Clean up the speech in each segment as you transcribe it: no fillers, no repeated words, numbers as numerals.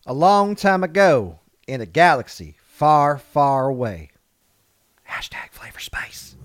A long time ago, in a galaxy far, far away. Hashtag Flavor Space.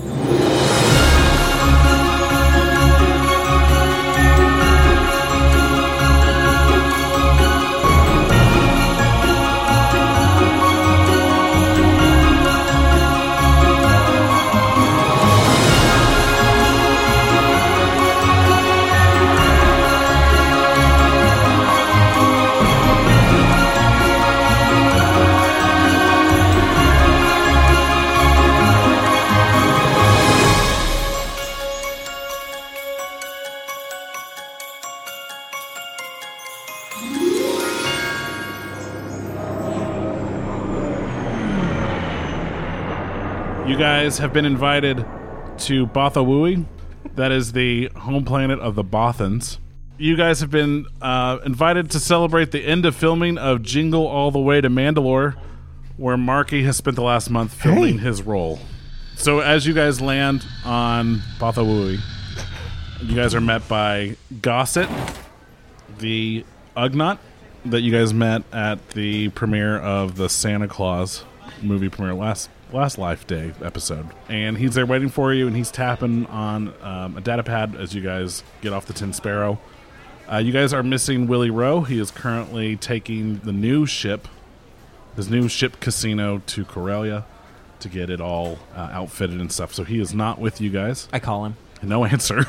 You guys have been invited to Bothawui. That is the home planet of the Bothans. You guys have been invited to celebrate the end of filming of Jingle All the Way to Mandalore, where Marky has spent the last month filming his role. So as you guys land on Bothawui, you guys are met by Gossett, the Ugnaught that you guys met at the premiere of the Santa Claus movie premiere last Life Day episode. And he's there waiting for you, and he's tapping on a data pad as you guys get off the Tin Sparrow. You guys are missing Willie Rowe. He is currently taking the new ship, his new ship Casino, to Corellia to get it all outfitted and stuff. So he is not with you guys. I call him. No answer.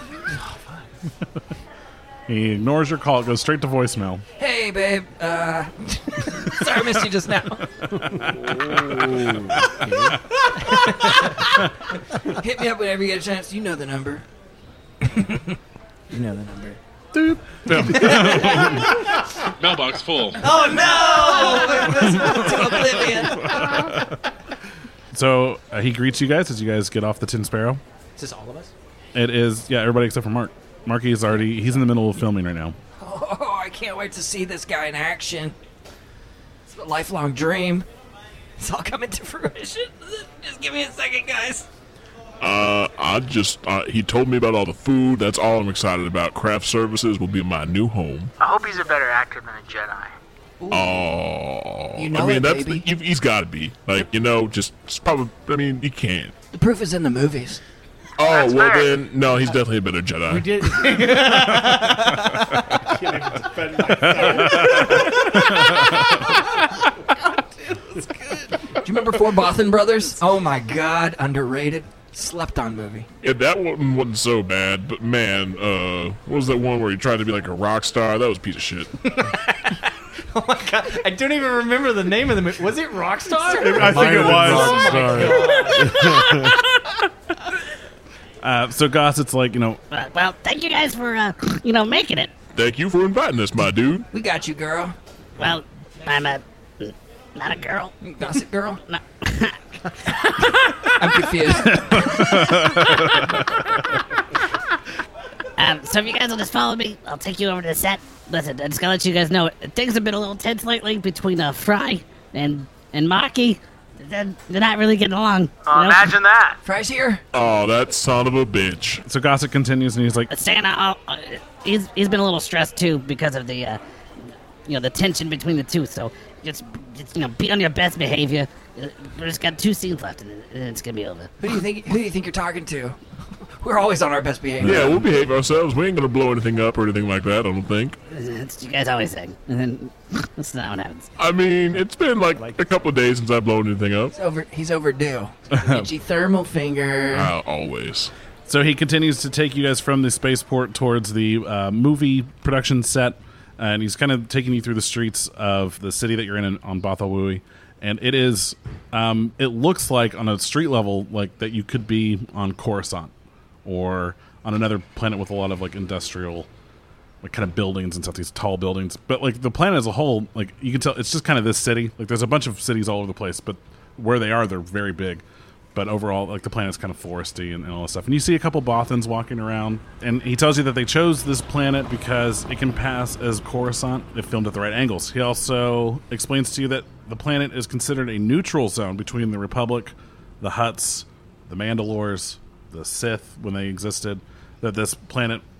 He ignores your call. It goes straight to voicemail. Hey, babe. Sorry I missed you just now. Hit me up whenever you get a chance. You know the number. You know the number. Doop. Mailbox full. Oh, no! To oblivion. So he greets you guys as you guys get off the Tin Sparrow. Is this all of us? It is, yeah, everybody except for Mark. Marky is he's in the middle of filming right now. Oh, I can't wait to see this guy in action. It's a lifelong dream. It's all coming to fruition. Just give me a second, guys. He told me about all the food. That's all I'm excited about. Craft Services will be my new home. I hope he's a better actor than a Jedi. Oh, You know baby. He's got to be. Like, just probably. I mean, he can't. The proof is in the movies. Oh, That's well fair. then, no, he's definitely a better Jedi. We did. I can't even defend myself. Do you remember Four Bothan Brothers? Oh my God, underrated. Slept on movie. Yeah, that one wasn't so bad, but man, what was that one where he tried to be like a rock star? That was a piece of shit. Oh my God, I don't even remember the name of the movie. Was it Rockstar? I think it was. So Gossett's like, Well, thank you guys for, making it. Thank you for inviting us, my dude. We got you, girl. Well, I'm not a girl. Gossip girl? No. I'm confused. So if you guys will just follow me, I'll take you over to the set. Listen, I just gotta let you guys know, things have been a little tense lately between Fry and Maki. They're not really getting along. Imagine that. Fry's here. Oh, that son of a bitch. So Gossett continues, and he's like, Santa, he's been a little stressed too because of the the tension between the two. So just be on your best behavior. We just got 2 scenes left, and it's gonna be over. Who do you think you're talking to? We're always on our best behavior. Yeah, we'll behave ourselves. We ain't gonna blow anything up or anything like that, I don't think. That's what you guys always say, and then that's not what happens. I mean, it's been like a couple of days since I've blown anything up. He's overdue. Itchy thermal finger. Always. So he continues to take you guys from the spaceport towards the movie production set, and he's kind of taking you through the streets of the city that you're in on Bothawui. And it is, it looks like on a street level, like that you could be on Coruscant or on another planet with a lot of like industrial, like kind of buildings and stuff, these tall buildings. But like the planet as a whole, like you can tell it's just kind of this city. Like there's a bunch of cities all over the place, but where they are, they're very big. But overall, like the planet's kind of foresty and all this stuff. And you see a couple Bothans walking around, and he tells you that they chose this planet because it can pass as Coruscant if filmed at the right angles. He also explains to you that the planet is considered a neutral zone between the Republic, the Hutts, the Mandalores, the Sith when they existed. That this planet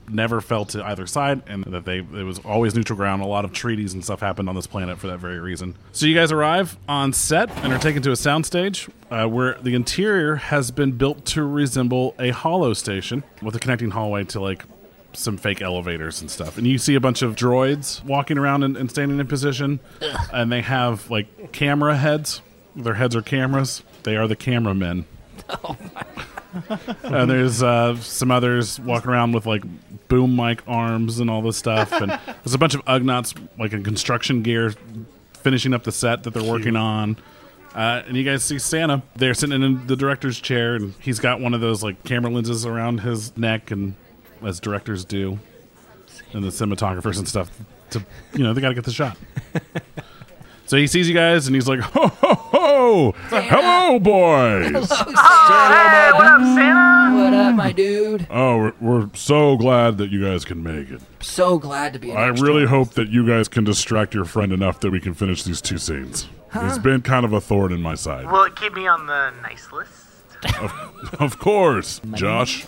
never fell to either side, and that it was always neutral ground. A lot of treaties and stuff happened on this planet for that very reason. So you guys arrive on set and are taken to a soundstage where the interior has been built to resemble a hollow station with a connecting hallway to like some fake elevators and stuff. And you see a bunch of droids walking around and standing in position, and they have like camera heads. Their heads are cameras. They are the cameramen. Oh my. And there's some others walking around with like boom mic arms and all this stuff. And there's a bunch of Ugnaughts like in construction gear finishing up the set that they're working on. And you guys see Santa. They're sitting in the director's chair, and he's got one of those like camera lenses around his neck, and as directors do, and the cinematographers and stuff, to they got to get the shot. So he sees you guys, and he's like, "Ho ho ho! Hello, boys! Hello, Santa. Hey, what up, Santa? What up, my dude? Oh, we're so glad that you guys can make it. So glad to be. I really hope that you guys can distract your friend enough that we can finish these 2 scenes. He's been kind of a thorn in my side. Will it keep me on the nice list? Of course, Josh.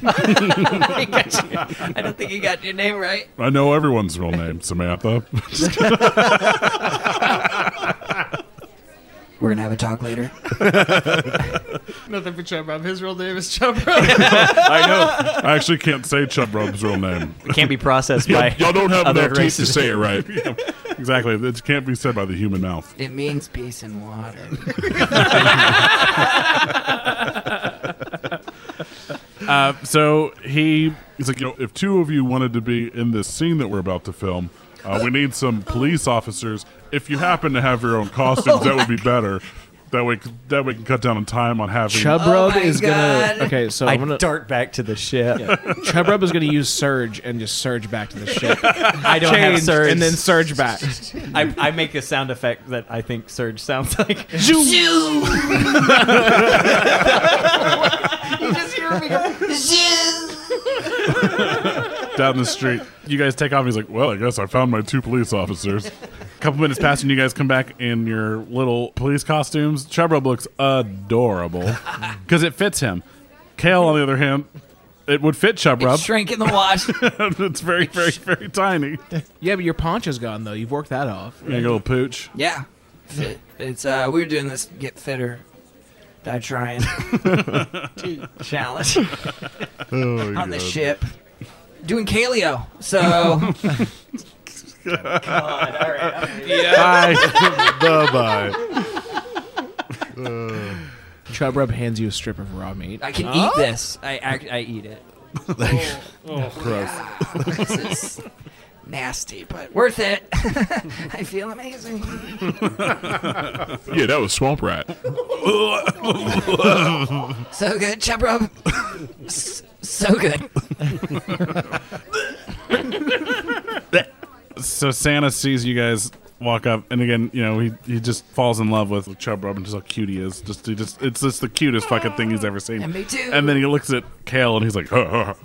I don't think you got your name right. I know everyone's real name, Samantha. We're gonna have a talk later. Nothing for Chub Rob. His real name is Chub Rob. I know. I actually can't say Chub Rob's real name. It can't be processed by Y'all don't have other enough teeth to races. say it right. Exactly. It can't be said by the human mouth. It means peace and water. So he's like, if 2 of you wanted to be in this scene that we're about to film, we need some police officers. If you happen to have your own costumes, that would be better. That way we can cut down on time on having. Chubrub my is God. gonna. Okay, so I I'm gonna. dart back to the ship. Chubrub is gonna use surge and just surge back to the ship. I don't have Change, surge. and then surge back. I make a sound effect that I think surge sounds like. You just hear me go. Down the street. You guys take off. He's like, well, I guess I found my 2 police officers. A couple minutes pass, and you guys come back in your little police costumes. Chubrub looks adorable because it fits him. Kale, on the other hand, it would fit Chubrub. Shrink in the wash. It's very, very, very tiny. Yeah, but your poncho's gone though. You've worked that off. You got a little pooch. Yeah. Fit. It's we were doing this get fitter. Die trying. Challenge. On the ship. Doing Kaleo. So God, all right. Bye-bye. Chubrub hands you a strip of raw meat. I can eat this. I eat it. Gross. This is nasty, but worth it. I feel amazing. Yeah, that was Swamp Rat. So good, Chubrub. So good. So Santa sees you guys walk up, and again, he just falls in love with Chubrub and just how cute he is. It's just the cutest fucking thing he's ever seen. And me too. And then he looks at Kale, and he's like,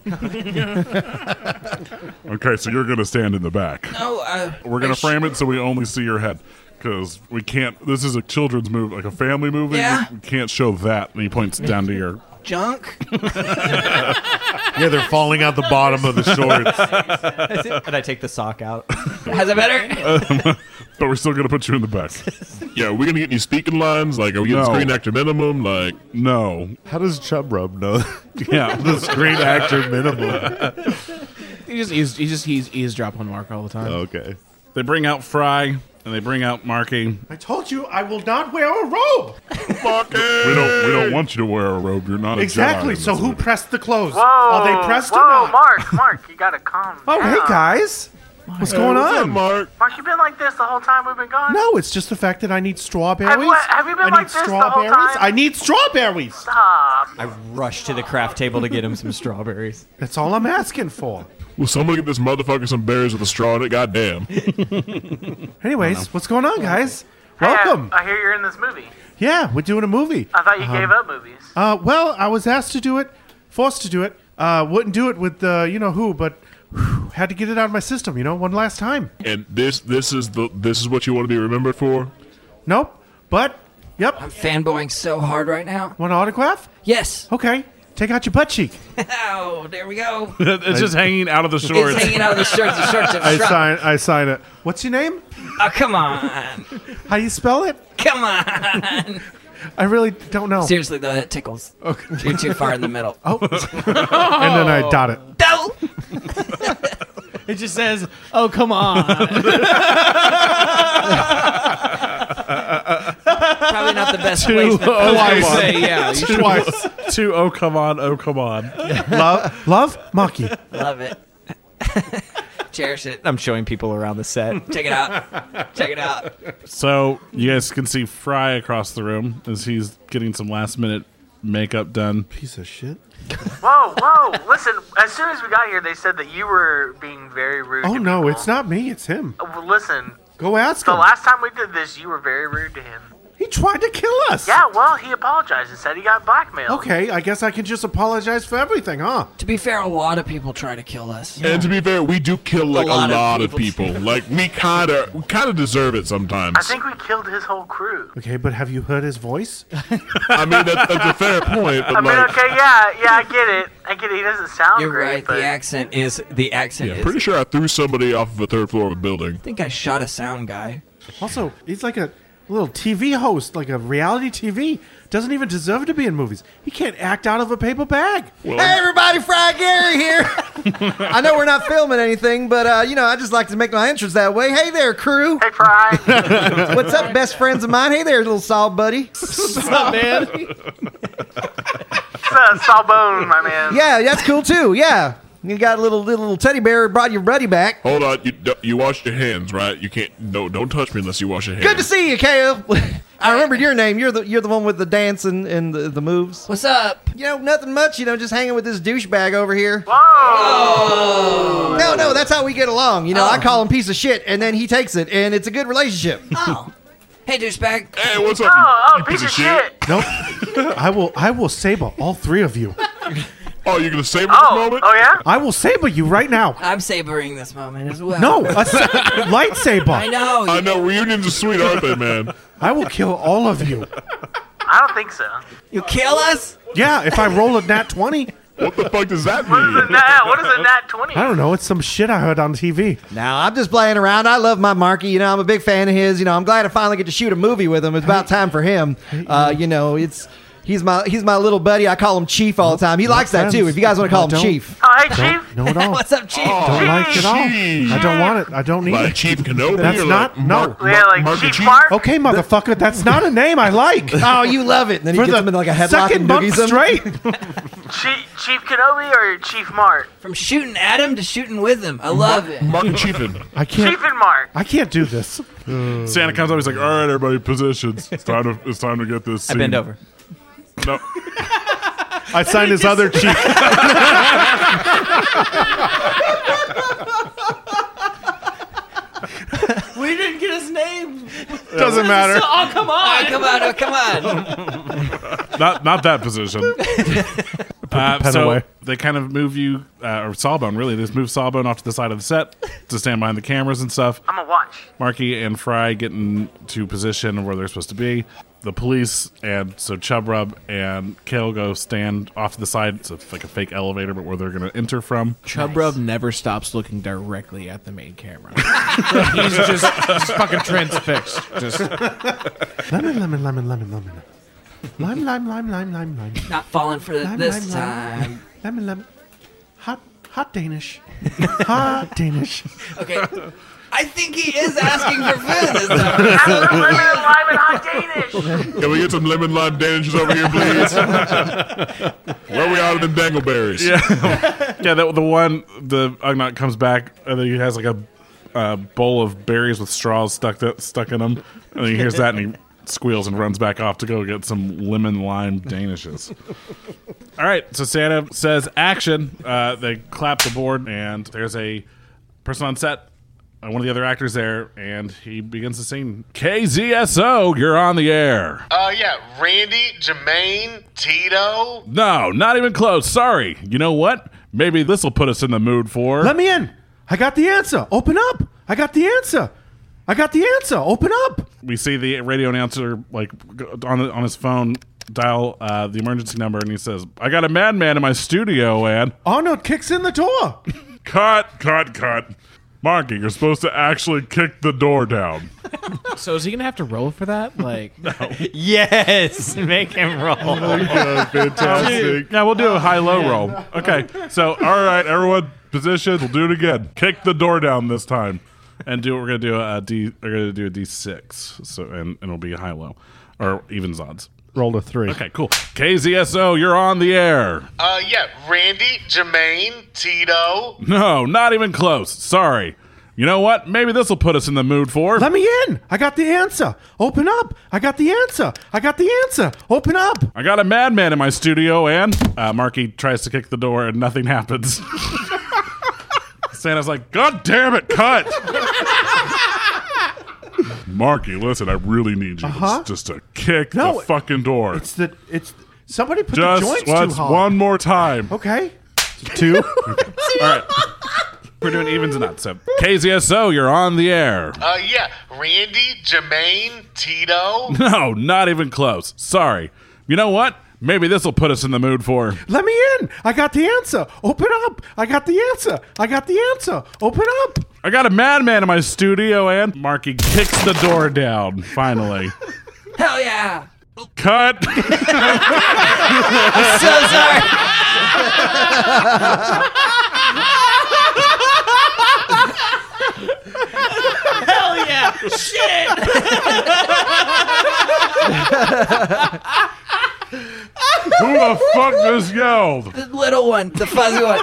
okay, so you're gonna stand in the back. No, We're gonna frame it so we only see your head. Because we can't. This is a children's movie, like a family movie. Yeah. We can't show that. And he points down to your. junk. Yeah, they're falling out the bottom of the shorts. And I take the sock out. Has it better? But we're still gonna put you in the back. Yeah, are we gonna get any speaking lines? Like, are we getting No. screen actor minimum? Like, No. How does Chubrub know Yeah. the screen actor minimum? He's eavesdrop on Mark all the time. Okay. They bring out Fry and they bring out Marky. I told you I will not wear a robe. We don't want you to wear a robe. You're not Exactly. a Jedi. So who pressed the clothes? Whoa, Are they pressed whoa, or not? Mark, you gotta calm Oh, down. hey guys. What's going on? Mark? Mark, you been like this the whole time we've been gone? No, it's just the fact that I need strawberries. Have you been I like need this the whole strawberries. time? I need strawberries. Stop. I rush to the craft table to get him some strawberries. That's all I'm asking for. Will someone get this motherfucker some berries with a straw in it? Goddamn. Anyways, what's going on, guys? Welcome. I hear you're in this movie. Yeah, we're doing a movie. I thought you gave up movies. Well, I was asked to do it, forced to do it. Wouldn't do it with you know who, but had to get it out of my system. One last time. And this is what you want to be remembered for? Nope. But yep. I'm fanboying so hard right now. Want an autograph? Yes. Okay. Take out your butt cheek. Oh, there we go. It's just hanging out of the It's shorts. hanging out of the shorts. The shorts have shrunk. I sign it. What's your name? Oh, come on. How you spell it? Come on. I really don't know. Seriously, though, that tickles. Okay. You're too far in the middle. Oh. And then I dot it. No! It just says, "Oh, come on." Probably not the best placement. I say, yeah. You should- Twice. Two, oh, come on, oh, come on. Love, Maki. Love it. Cherish it. I'm showing people around the set. Check it out. Check it out. So you guys can see Fry across the room as he's getting some last-minute makeup done. Piece of shit. Whoa. Listen, as soon as we got here, they said that you were being very rude Oh, to no, people. it's not me. It's him. Well, listen, Go ask the him. last time we did this, you were very rude to him. He tried to kill us. Yeah, well, he apologized and said he got blackmailed. Okay, I guess I can just apologize for everything, huh? To be fair, a lot of people try to kill us. And to be fair, we do kill like a lot lot of of people. Like we kind of deserve it sometimes. I think we killed his whole crew. Okay, but have you heard his voice? I mean, that's a fair point, but I mean, like, okay, yeah, I get it. He doesn't sound You're great, right. but The accent is. yeah, pretty sure I threw somebody off of a third floor of a building. I think I shot a sound guy. Also, he's like a little TV host, like a reality TV. Doesn't even deserve to be in movies. He can't act out of a paper bag. Well, Hey everybody, Fry Gary here. I know we're not filming anything, but I just like to make my entrance that way. Hey there, crew. hey, Fry. What's up, best friends of mine? Hey there, little Saul buddy. What's up, man? Sawbone, my man. Yeah, that's cool too. Yeah, you got a little teddy bear. Brought your buddy back. hold on, you wash your hands, right? You can't. No, don't touch me unless you wash your hands. Good to see you, Kale. I remembered your name. You're the one with the dance and the moves. What's up? Nothing much. Just hanging with this douchebag over here. Whoa. No, that's how we get along. I call him piece of shit, and then he takes it, and it's a good relationship. Oh. Hey, douchebag. Hey, what's up? Oh, you piece of shit. Nope. I will saber all three of you. Oh, you're gonna save this moment? Oh, yeah? I will saber you right now. I'm sabering this moment as well. No, lightsaber. I know. I know reunions are sweet, aren't they, man? I will kill all of you. I don't think so. You kill us? Yeah, if I roll a nat 20. What the fuck does that What is mean? a nat 20? I don't know. It's some shit I heard on TV. Now, I'm just playing around. I love my Marky. I'm a big fan of his. I'm glad I finally get to shoot a movie with him. It's about time for him. He's my little buddy. I call him Chief all the time. He likes that too. If you guys want to call him Don't. Chief. Oh, hey, Chief. No, at all. What's up, Chief? Don't like it all. Chief. I don't want it. I don't need Like it. Chief Kenobi? That's or not- like no. Yeah, like Mark and Chief Mark. Okay, motherfucker, that's not a name I like. Oh, you love it. And then he For gets the him in like a headlock second and month noogies him. straight. Chief Kenobi or Chief Mark? From shooting at him to shooting with him. I love it. Mark and Chiefin. I Chief can't. and Mark. I can't do this. Santa comes up. He's like, "All right, everybody, positions. It's time to get this." I bend over. No, I signed his other chief. We didn't get his name. Doesn't matter. Oh, come on. Oh, come on. not that position. pen So away. they kind of move you, or Sawbone, really. They just move Sawbone off to the side of the set to stand behind the cameras and stuff. I'm going to watch. Marky and Fry get into position where they're supposed to be. The police and so Chub Rub and Kale go stand off to the side. It's like a fake elevator, but where they're going to enter from. Chub Rub never stops looking directly at the main camera. He's just fucking transfixed. Just Lemon. Lime. Not falling for this time. Lemon. Hot Danish. Hot Danish. Okay. I think he is asking for food this time. Have some lemon and lime and hot Danish. Can we get some lemon lime danishes over here, please? Where we out of them dangleberries? Yeah, the Ugnaught comes back and then he has like a bowl of berries with straws stuck in them. And he hears that and he squeals and runs back off to go get some lemon lime danishes. All right, so Santa says action. They clap the board and there's a person on set, one of the other actors there, and he begins the scene. KZSO, you're on the air. Yeah, Randy, Jermaine, Tito. No, not even close. Sorry. You know what? Maybe this will put us in the mood for... Let me in. I got the answer. Open up. I got the answer. Open up. We see the radio announcer like on his phone dial the emergency number, and he says, "I got a madman in my studio, and Arnold kicks in the door. Cut. Marky, you're supposed to actually kick the door down. So is he gonna have to roll for that? Like, Yes, make him roll. Fantastic. Yeah, we'll do a high-low roll. Okay, so all right, everyone, position. We'll do it again. Kick the door down this time, and we're gonna do a D6. So and it'll be high-low or evens odds. Rolled a 3. Okay, cool. KZSO, you're on the air. Yeah, Randy, Jermaine, Tito. No, not even close. Sorry. You know what? Maybe this will put us in the mood for. Let me in. I got the answer. Open up. I got the answer. Open up. I got a madman in my studio, and Marky tries to kick the door, and nothing happens. Santa's like, "God damn it, cut!" Marky, listen, I really need you just to kick the fucking door. It's somebody put just the joints once, too hard. one more time. Okay. 2. All right. We're doing evens and odds. So, KZSO, you're on the air. Yeah, Randy, Jermaine, Tito. No, not even close. Sorry. You know what? Maybe this will put us in the mood for. Let me in. I got the answer. Open up. I got the answer. Open up. I got a madman in my studio, and Marky kicks the door down, finally. Hell yeah! Cut! I'm so sorry. Hell yeah! Shit! Who the fuck just yelled? The little one, the fuzzy one.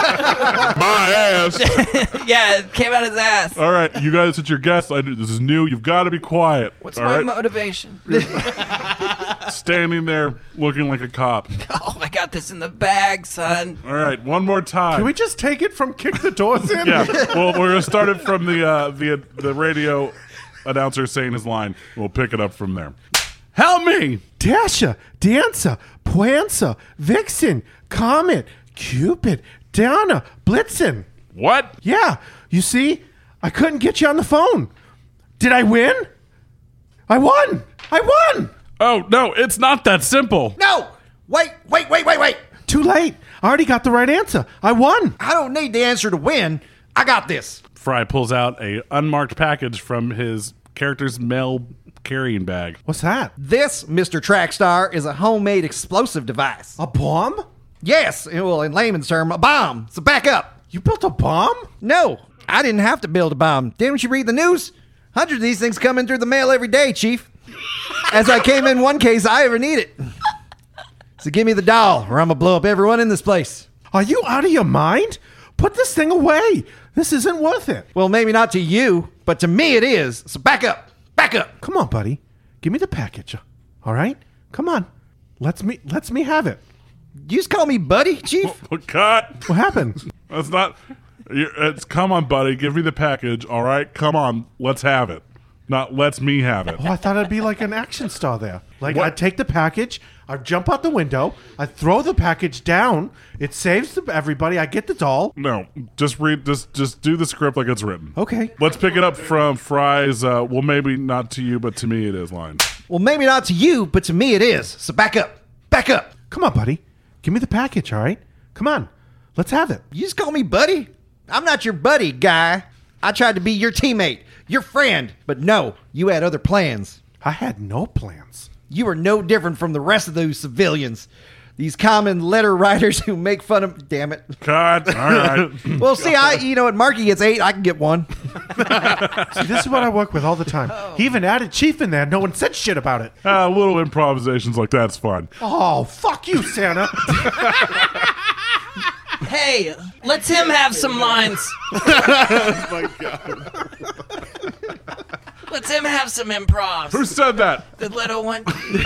My ass. Yeah, it came out his ass. All right, you guys, it's your guest. This is new. You've got to be quiet. What's all my right? motivation? Standing there looking like a cop. Oh, I got this in the bag, son. All right, one more time. Can we just take it from kick the doors in? Yeah, well, we're gonna start it from the radio announcer saying his line. We'll pick it up from there. Help me! Dasher, Dancer, Prancer, Vixen, Comet, Cupid, Donna, Blitzen. What? Yeah, you see, I couldn't get you on the phone. Did I win? I won! Oh, no, it's not that simple. No! Wait. Too late. I already got the right answer. I won. I don't need the answer to win. I got this. Fry pulls out a unmarked package from his character's mail carrying bag. What's that? This, Mr. Trackstar, is a homemade explosive device. A bomb? Yes, well, in layman's term, a bomb. So back up. You built a bomb? No, I didn't have to build a bomb. Didn't you read the news? Hundreds of these things come in through the mail every day, Chief. As I came in one case, I ever need it. So give me the doll, or I'm gonna blow up everyone in this place. Are you out of your mind? Put this thing away. This isn't worth it. Well, maybe not to you, but to me it is. So back up. Come on, buddy. Give me the package. All right? Come on. Let's me have it. You just call me buddy, Chief? Cut. What happened? That's not. It's come on, buddy. Give me the package. All right, come on. Let's have it. Not let's me have it. Oh, I thought I'd be like an action star there. Like, What? I'd take the package, I'd jump out the window, I'd throw the package down, it saves everybody, I get the doll. No, just read. Just do the script like it's written. Okay. Let's pick it up from Fry's. Well, maybe not to you, but to me it is line. Well, maybe not to you, but to me it is. So back up. Come on, buddy. Give me the package, all right? Come on. Let's have it. You just call me buddy? I'm not your buddy, guy. I tried to be your teammate, your friend, but no, you had other plans. I had no plans. You are no different from the rest of those civilians. These common letter writers who make fun of... Damn it. Cut. All right. Well, see, at Marky gets 8, I can get 1. See, this is what I work with all the time. He even added Chief in there. No one said shit about it. Little improvisations like that's fun. Oh, fuck you, Santa. Hey, let's him have some lines. Oh my god. Let's him have some improvs. Who said that? The little one.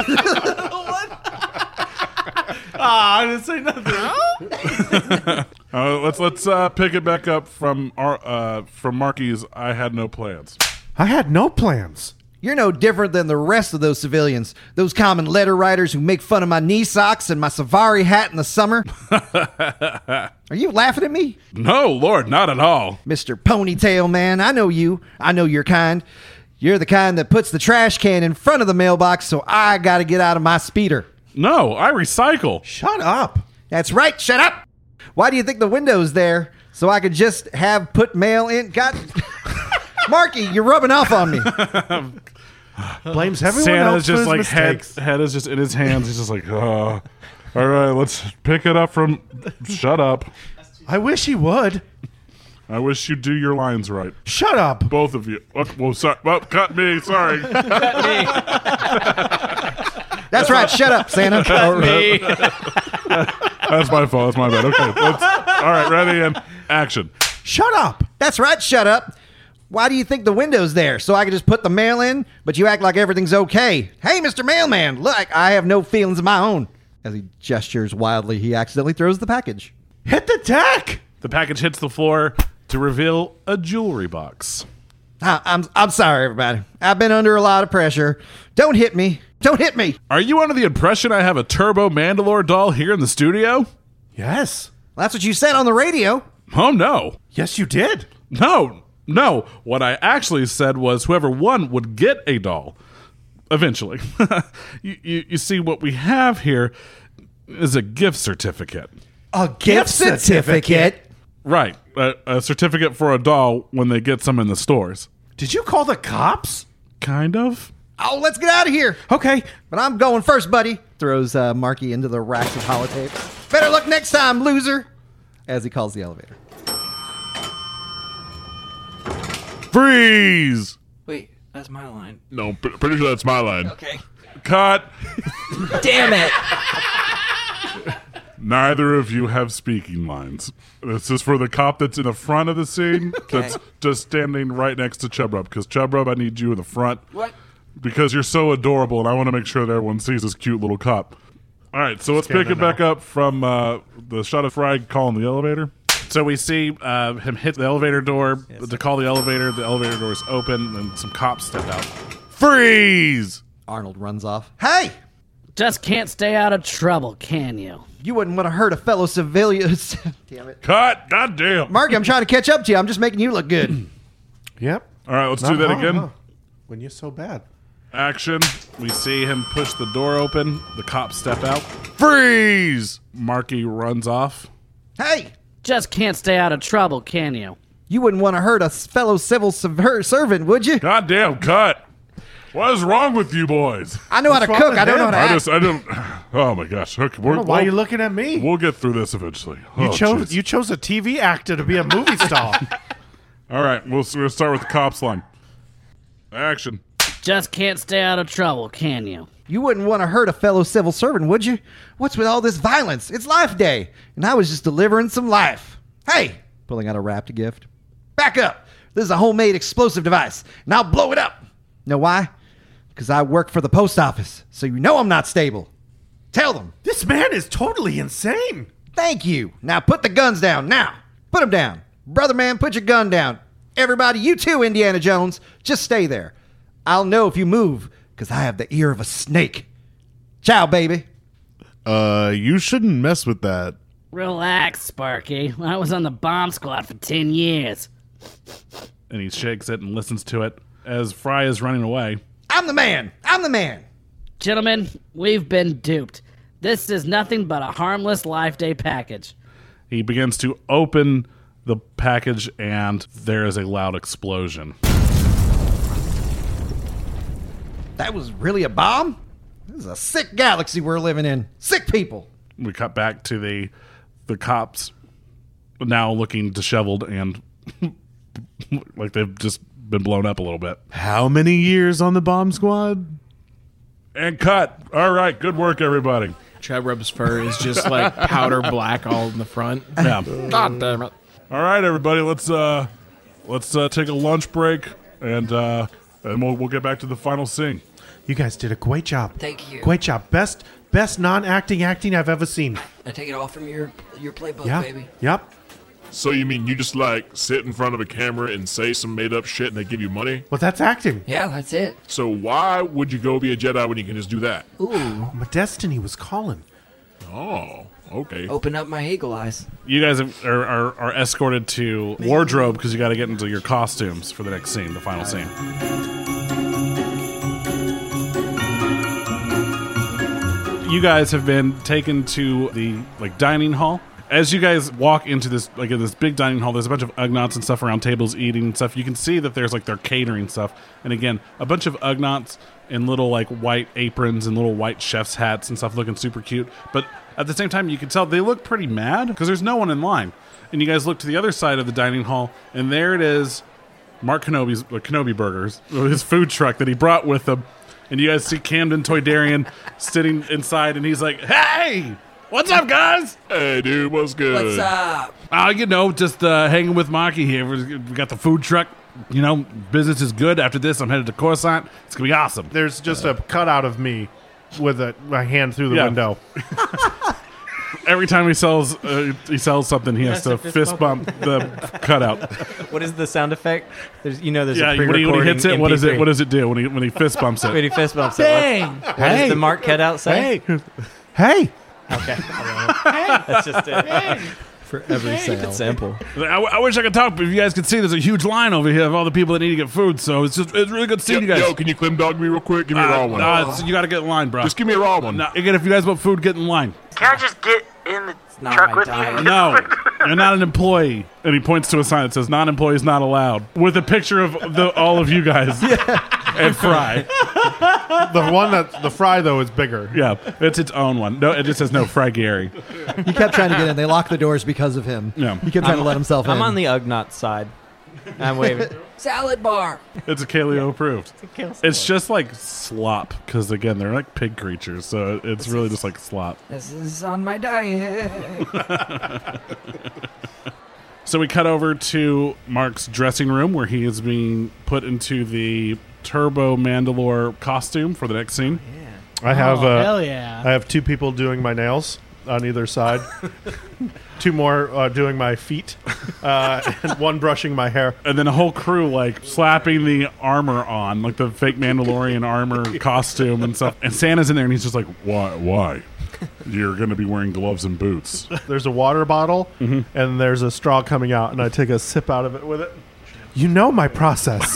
I didn't say nothing. Let's pick it back up from Marky's. I had no plans. I had no plans. You're no different than the rest of those civilians. Those common letter writers who make fun of my knee socks and my safari hat in the summer. Are you laughing at me? No, Lord, not at all. Mr. Ponytail Man, I know you. I know your kind. You're the kind that puts the trash can in front of the mailbox, so I gotta get out of my speeder. No, I recycle. Shut up. That's right. Shut up. Why do you think the window's there? So I could just have put mail in. God, Marky, you're rubbing off on me. Blames everyone Santa's else just for like his mistakes. head is just in his hands. He's just like, all right, let's pick it up from. Shut up. I wish he would. I wish you'd do your lines right. Shut up. Both of you. Oh, well, sorry. Well, cut me. Sorry. That's right. Shut up, Santa. That's my fault. That's my bad. Okay. All right. Ready and action. Shut up. That's right. Shut up. Why do you think the window's there? So I can just put the mail in, but you act like everything's okay. Hey, Mr. Mailman, look, I have no feelings of my own. As he gestures wildly, he accidentally throws the package. Hit the deck. The package hits the floor to reveal a jewelry box. I'm sorry, everybody. I've been under a lot of pressure. Don't hit me. Don't hit me. Are you under the impression I have a Turbo Mandalore doll here in the studio? Yes. Well, that's what you said on the radio. Oh, no. Yes, you did. No. What I actually said was whoever won would get a doll. Eventually. You see, what we have here is a gift certificate. A gift certificate? Right. A certificate for a doll when they get some in the stores. Did you call the cops? Kind of. Oh, let's get out of here. Okay. But I'm going first, buddy. Throws Marky into the racks of holotapes. Better luck next time, loser. As he calls the elevator. Freeze! Wait, that's my line. No, pretty sure that's my line. Okay. Cut. Damn it. Neither of you have speaking lines. This is for the cop that's in the front of the scene, that's just standing right next to Chubrub. Because Chubrub, I need you in the front. What? Because you're so adorable, and I want to make sure that everyone sees this cute little cop. All right, so let's pick it back up from the shot of Fry calling the elevator. So we see him hit the elevator door to call the elevator. The elevator door is open, and some cops step out. Freeze! Arnold runs off. Hey! Just can't stay out of trouble, can you? You wouldn't want to hurt a fellow civilian. Damn it. Cut! Goddamn! Marky, I'm trying to catch up to you. I'm just making you look good. Yep. All right, let's do that again. When you're so bad. Action. We see him push the door open. The cops step out. Freeze! Marky runs off. Hey! Just can't stay out of trouble, can you? You wouldn't want to hurt a fellow civil servant, would you? Goddamn, cut! What is wrong with you boys? I know how to cook. I don't know how to act. I don't. Oh my gosh! Okay, Why are you looking at me? We'll get through this eventually. You Oh, chose jeez. you chose a TV actor to be a movie star. All right, we'll start with the cops line. Action. Just can't stay out of trouble, can you? You wouldn't want to hurt a fellow civil servant, would you? What's with all this violence? It's Life Day, and I was just delivering some life. Hey! Pulling out a wrapped gift. Back up! This is a homemade explosive device, and I'll blow it up. Know why? Because I work for the post office, so you know I'm not stable. Tell them. This man is totally insane. Thank you. Now put the guns down. Now. Put them down. Brother man, put your gun down. Everybody, you too, Indiana Jones. Just stay there. I'll know if you move, because I have the ear of a snake. Ciao, baby. You shouldn't mess with that. Relax, Sparky. I was on the bomb squad for 10 years. And he shakes it and listens to it as Fry is running away. I'm the man. I'm the man. Gentlemen, we've been duped. This is nothing but a harmless Life Day package. He begins to open the package, and there is a loud explosion. That was really a bomb? This is a sick galaxy we're living in. Sick people. We cut back to the cops, now looking disheveled and like they've just been blown up a little bit. How many years on the bomb squad? And cut. All right, good work, everybody. Chubrub's fur is just like powder black all in the front. Yeah. God damn it. All right, everybody, let's take a lunch break, and we'll get back to the final scene. You guys did a great job. Thank you. Great job. Best non-acting acting I've ever seen. I take it all from your playbook, Yeah. baby. Yep. So you mean you just like sit in front of a camera and say some made up shit and they give you money? Well, that's acting. Yeah, that's it. So why would you go be a Jedi when you can just do that? Ooh. My destiny was calling. Oh, okay. Open up my eagle eyes. You guys are escorted to wardrobe because you got to get into your costumes for the next scene, the final scene. you guys have been taken to the dining hall. As you guys walk into this this big dining hall, there's a bunch of Ugnaughts and stuff around tables eating and stuff. You can see that there's their catering stuff, and again, a bunch of Ugnaughts in little white aprons and little white chef's hats and stuff, looking super cute. But at the same time, you can tell they look pretty mad because there's no one in line. And you guys look to the other side of the dining hall, and there it is, Mark Kenobi's Kenobi Burgers, his food truck that he brought with him. And you guys see Camden Toydarian sitting inside, and he's like, "Hey, what's up, guys? Hey, dude, what's good? What's up? Just hanging with Marky here. We got the food truck. Business is good. After this, I'm headed to Coruscant. It's gonna be awesome." There's just a cutout of me with my hand through the window. Every time he sells something, he has to fist bump the cutout. What is the sound effect? There's a When he pre-recording hits it, MP3. what does it do when he fist bumps it? When he fist bumps it. Dang. What does the Mark cutout say? Hey. Okay. That's just it. For every sale. It's simple. I wish I could talk, but if you guys could see, there's a huge line over here of all the people that need to get food. So it's really good seeing you guys. Yo, can you Clem Dog me real quick? Give me a raw one. So you got to get in line, bro. Just give me a raw one. Again, if you guys want food, get in line. Can I just get in the truck with you? No, you're not an employee. And he points to a sign that says "Non-employees not allowed," with a picture of all of you guys and Fry. The Fry though is bigger. Yeah, it's its own one. No, it just says no Fry Gary. He kept trying to get in. They locked the doors because of him. Yeah. He kept trying to let himself in. I'm on the Ugnaught side. I'm waving. Salad bar. It's a Kaleo approved. It's just like slop because again they're like pig creatures, so it's really just like slop. This is on my diet. So we cut over to Mark's dressing room where he is being put into the Turbo Mandalore costume for the next scene. I have hell yeah. I have 2 people doing my nails on either side. 2 more doing my feet, and 1 brushing my hair. And then a whole crew slapping the armor on, like the fake Mandalorian armor costume and stuff. And Santa's in there and he's just like, "Why? You're going to be wearing gloves and boots." There's a water bottle, and there's a straw coming out, and I take a sip out of it with it. You know my process.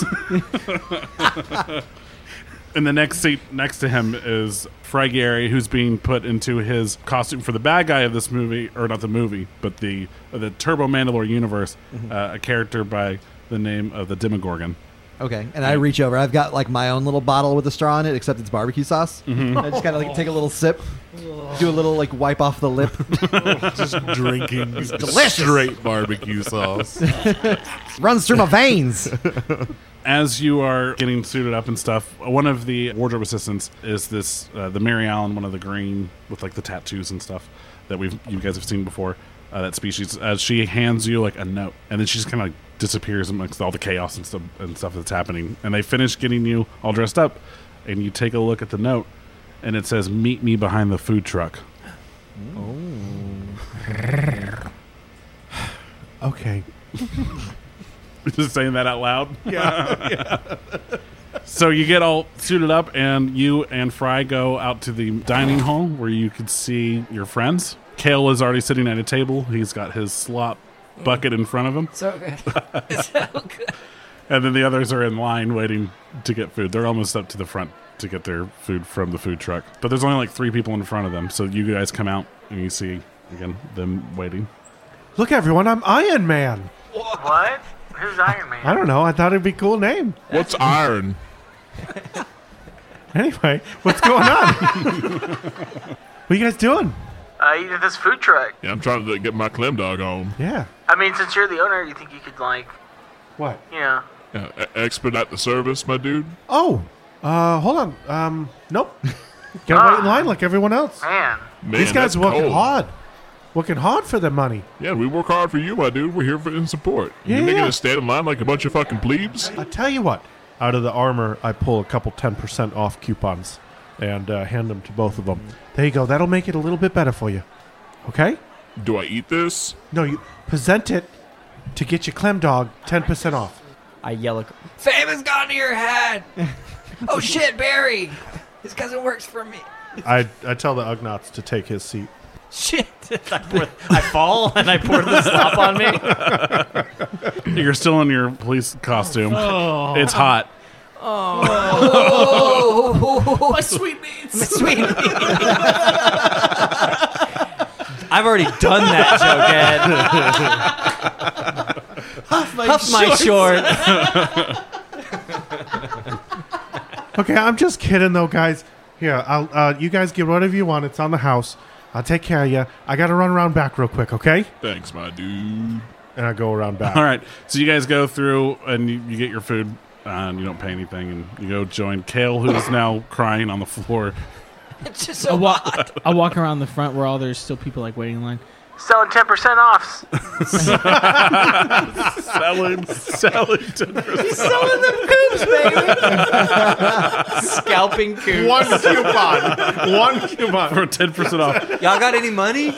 In the next seat next to him is Fry Gary, who's being put into his costume for the bad guy of this movie, or not the movie, but the Turbo Mandalore universe, a character by the name of the Demogorgon. Okay, and I reach over. I've got my own little bottle with a straw in it, except it's barbecue sauce. I just kind of take a little sip, do a little wipe off the lip. Just drinking delicious. straight barbecue sauce. Runs through my veins. As you are getting suited up and stuff, one of the wardrobe assistants is the Mary Allen, one of the green with the tattoos and stuff that you guys have seen before. That species. As she hands you a note, and then she just kind of disappears amongst all the chaos and stuff that's happening. And they finish getting you all dressed up, and you take a look at the note, and it says, "Meet me behind the food truck." Okay. Just saying that out loud. Yeah. So you get all suited up, and you and Fry go out to the dining hall where you could see your friends. Kale is already sitting at a table. He's got his slop bucket in front of him. So good. So good. And then the others are in line waiting to get food. They're almost up to the front to get their food from the food truck. But there's only 3 people in front of them. So you guys come out and you see, again, them waiting. Look, everyone, I'm Iron Man. What? Who's Iron Man? I don't know. I thought it'd be a cool name. What's iron? Anyway, what's going on? What are you guys doing? Eating at this food truck. Yeah, I'm trying to get my Clem Dog on. Yeah. I mean, since you're the owner, you think you could What? Yeah, expedite the service, my dude. Oh, hold on. Nope. Gotta wait in line like everyone else. Man, These guys that's working cold. hard. Working hard for their money. Yeah, we work hard for you, my dude. We're here in support. Yeah, You're making yeah. us stand in line like a bunch of fucking plebes. I tell you what. Out of the armor, I pull a couple 10% off coupons and hand them to both of them. There you go. That'll make it a little bit better for you. Okay? Do I eat this? No, you present it to get your Clem Dog 10% off. I yell. Fame has gone to your head. Oh shit, Barry. His cousin works for me. I tell the Ugnaughts to take his seat. Shit! I fall and I pour the slop on me. You're still in your police costume. It's hot. Oh. Oh, My sweet meats. sweet. I've already done that joke, Ed. Huff my shorts. Okay, I'm just kidding though, guys. Here, I'll you guys get whatever you want. It's on the house. I'll take care of you. I got to run around back real quick, okay? Thanks, my dude. And I go around back. All right. So you guys go through and you get your food and you don't pay anything and you go join Kale, who's now crying on the floor. It's just so hot. I'll walk around the front where all there's still people like waiting in line. Selling 10% offs. selling 10%. He's selling them coops, baby. Scalping coops. One coupon For 10% off. Y'all got any money?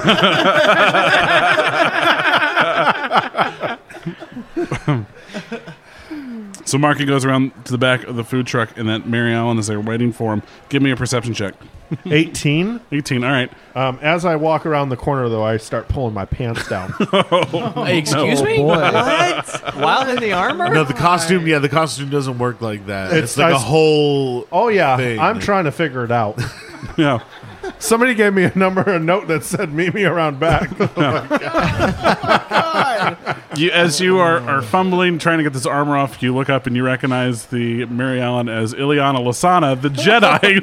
So Marky goes around to the back of the food truck, and that Mary Ellen is there waiting for him. Give me a perception check. 18. 18, all right. As I walk around the corner, though, I start pulling my pants down. Hey, excuse me? What? While in the armor? No, the costume. Yeah, the costume doesn't work like that. It's It's like a nice- whole. Oh, yeah. thing. I'm trying to figure it out. Yeah. Somebody gave me a note that said, meet me around back. As you are fumbling, trying to get this armor off, you look up and you recognize the Mary Ellen as Ileana Lasana, the Jedi.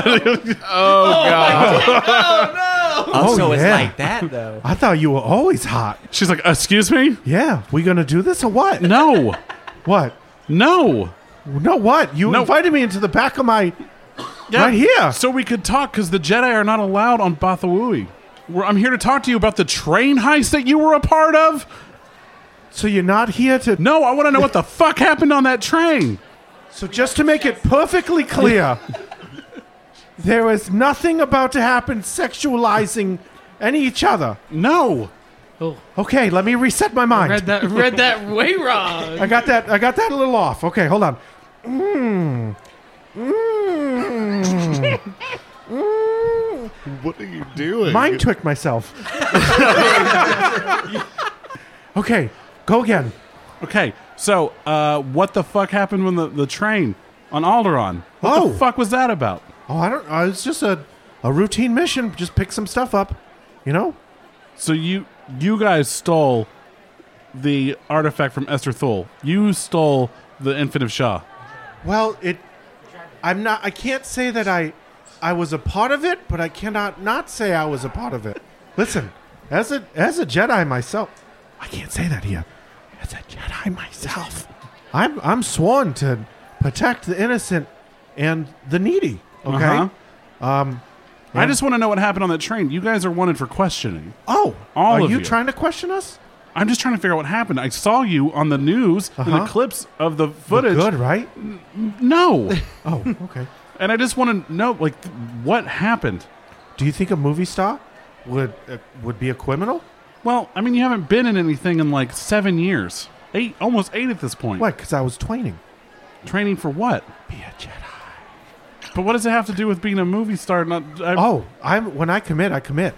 Oh, so it's yeah. like that, though. I thought you were always hot. She's like, excuse me? Yeah. We going to do this or what? No. What? No. No, what? You No. invited me into the back of my... Yeah, Right here. So we could talk, because the Jedi are not allowed on Bathawui. I'm here to talk to you about the train heist that you were a part of. So you're not here to... No, I want to know what the fuck happened on that train. So just to make it perfectly clear, there is nothing about to happen sexualizing any each other. No. Okay, let me reset my mind. Read that way wrong. I got that a little off. Okay, hold on. What are you doing? Mind tricked myself. Okay, go again. Okay, so what the fuck happened when the train on Alderaan? What the fuck was that about? Oh, I don't know. It's just a routine mission. Just pick some stuff up, you know? So you guys stole the artifact from Esther Thul. You stole the Infant of Shah. Well, I can't say that I was a part of it, but I cannot not say I was a part of it. Listen, as a Jedi myself, I can't say that here. As a Jedi myself, I'm sworn to protect the innocent and the needy. Okay. Uh-huh. I just want to know what happened on that train. You guys are wanted for questioning. Oh, All are of you you. trying to question us? I'm just trying to figure out what happened. I saw you on the news in the clips of the footage. Good, right? No. Oh, okay. And I just want to know, like, what happened? Do you think a movie star would be a criminal? Well, I mean, you haven't been in anything in like 7 years. Almost 8 at this point. What? Because I was training. Training for what? Be a Jedi. But what does it have to do with being a movie star? When I commit, I commit.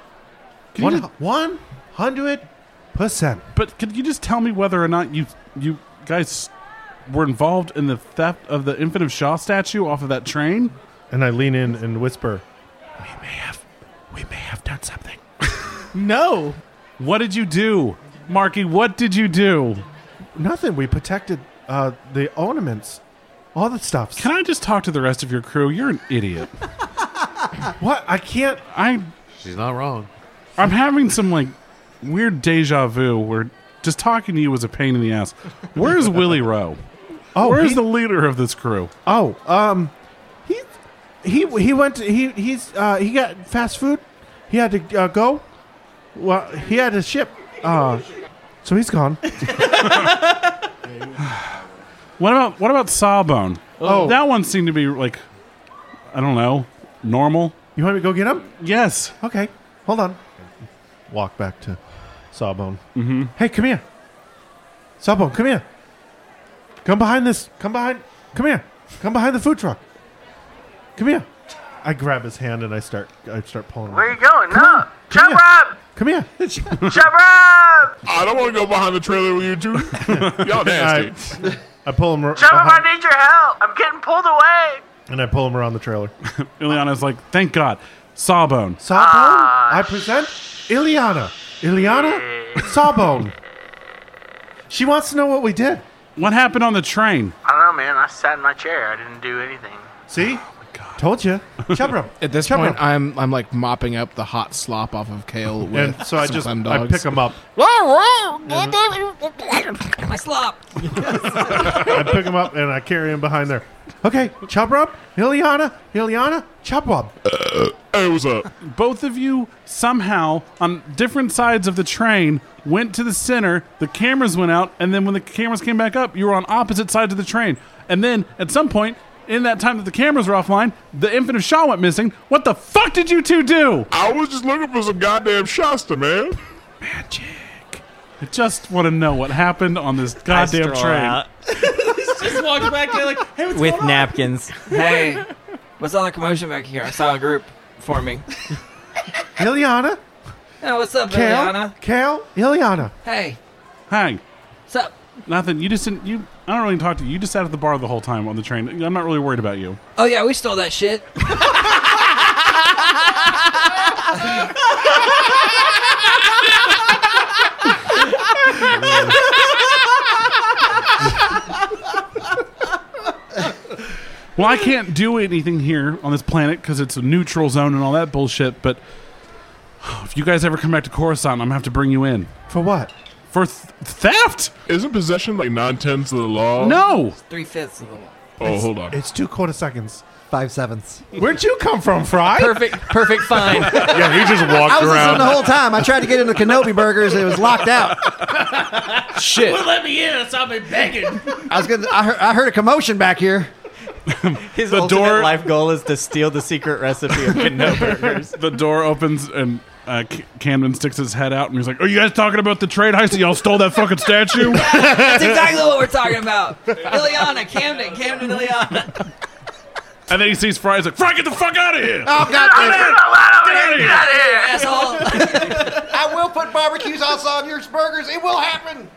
100%. But could you just tell me whether or not you guys were involved in the theft of the Infant of Shah statue off of that train? And I lean in and whisper, we may have done something. No. What did you do? Marky, what did you do? Nothing. We protected the ornaments. All the stuff. Can I just talk to the rest of your crew? You're an idiot. What? I can't. She's not wrong. I'm having some like weird deja vu where just talking to you was a pain in the ass. Where's Willie Rowe? Oh, where's the leader of this crew? Oh, he went. He got fast food. He had to go. Well, he had a ship. So he's gone. What about Sawbone? Oh. That one seemed to be like, I don't know, normal. You want me to go get him? Yes. Okay. Hold on. Walk back to Sawbone. Mm-hmm. Hey, come here. Sawbone, come here. Come behind this. Come here. Come behind the food truck. Come here. I grab his hand and I start pulling him. Where you going? No. Come Shut here. up! Come here. Shut up! I don't want to go behind the trailer with you two. Y'all nasty. I pull him. Shut up! I need your help. I'm getting pulled away. And I pull him around the trailer. Ileana's like, thank God. Sawbone. Sawbone, I present Ileana. Ileana, Sawbone. She wants to know what we did. What happened on the train? I don't know, man. I sat in my chair. I didn't do anything. See? Told you. Chubram. At this point, I'm like mopping up the hot slop off of Kale with And so I some just clem I dogs. pick him up. My slop. I pick him up and I carry him behind there. Okay, Chubram, Ileana, Chubram. Hey, what's up? Both of you somehow on different sides of the train went to the center, the cameras went out, and then when the cameras came back up, you were on opposite sides of the train. And then at some point, in that time that the cameras were offline, the Infinite Shaw went missing. What the fuck did you two do? I was just looking for some goddamn Shasta, man. Magic. I just want to know what happened on this goddamn train. Just walks back there like, hey, what's With going on? napkins. Hey, what's all the commotion back here? I saw a group forming. Ileana, Hey, what's up, Kale, Ileana? Kale, Ileana. Hey, Hi. what's up? Nothing. You just didn't. I don't really talk to you. You just sat at the bar the whole time on the train. I'm not really worried about you. Oh yeah, we stole that shit. Well, I can't do anything here on this planet because it's a neutral zone and all that bullshit. But if you guys ever come back to Coruscant, I'm gonna have to bring you in For what? for theft. Isn't possession like 9/10 of the law? No. 3/5 of the law. Oh, hold on. It's 2 quarter-seconds. 5/7. Where'd you come from, Fry? Perfect fine. Yeah, he just walked I was listening around. the whole time. I tried to get into Kenobi Burgers and it was locked out. Shit. Let me in. That's how I've been begging. I heard a commotion back here. His The ultimate door- life goal is to steal the secret recipe of Kino Burgers. The door opens and Camden sticks his head out and he's like, "Are you guys talking about the trade heist? Y'all stole that fucking statue?" That's exactly what we're talking about. Ileana, Camden, Ileana. And then he sees Fry. He's like, "Fry, get the fuck out of here! Oh, God damn it. Get out of here, asshole. I will put barbecue sauce on your burgers. It will happen.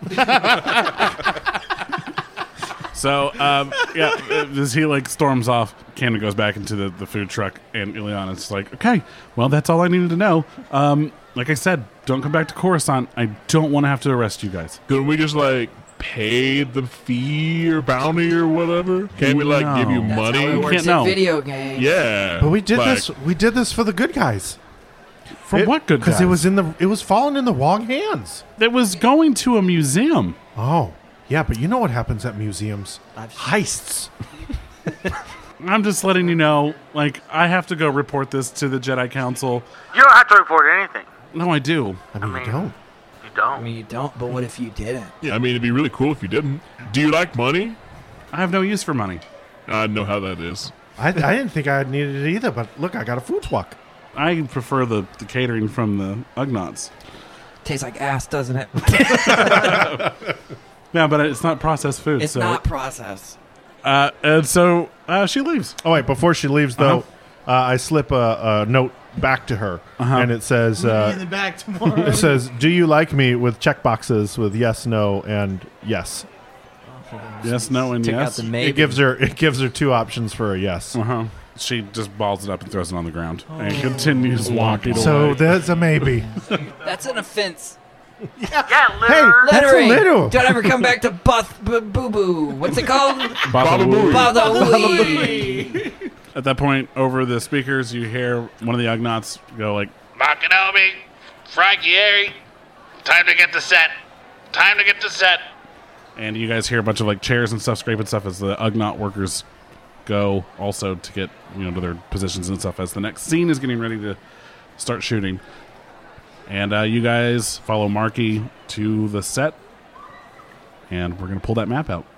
So, as he like storms off, Camden goes back into the food truck, and Ileana's like, "Okay, well, that's all I needed to know. Like I said, don't come back to Coruscant. I don't want to have to arrest you guys." Couldn't we just like pay the fee or bounty or whatever? Can't we like give you No. That's how money? it works can't in know. video games. Yeah, But we did like, this. We did this for the good guys. For what good Because guys? it was falling in the wrong hands. It was going to a museum. Oh, yeah, but you know what happens at museums? Heists. I'm just letting you know, like, I have to go report this to the Jedi Council. You don't have to report anything. No, I do. I mean, you don't. You don't. I mean, you don't, but what if you didn't? Yeah, I mean, it'd be really cool if you didn't. Do you like money? I have no use for money. I know how that is. I didn't think I needed it either, but look, I got a food truck. I prefer the catering from the Ugnaughts. Tastes like ass, doesn't it? Yeah, but it's not processed food. It's so. not processed. And so she leaves. Oh, wait, before she leaves, though, I slip a note back to her, and it says, in the back tomorrow. it says, "Do you like me?" with check boxes with yes, no, and yes. Yes, no, and Take out yes. the It maybe. gives her 2 options for a yes. Uh-huh. She just balls it up and throws it on the ground and continues walking So away. there's a maybe. That's an offense. Yeah, Hey, litter. that's a Littering. little. Don't ever come back to Boo Boo. What's it called? Baba Booey. Baba Booey. At that point, over the speakers, you hear one of the Ugnaughts go like, Mark Kenobi, Frankie Airy, time to get to set. Time to get to set. and you guys hear a bunch of like chairs and stuff scraping stuff as the Ugnaught workers go also to get to their positions and stuff as the next scene is getting ready to start shooting. And you guys follow Marky to the set, and we're going to pull that map out.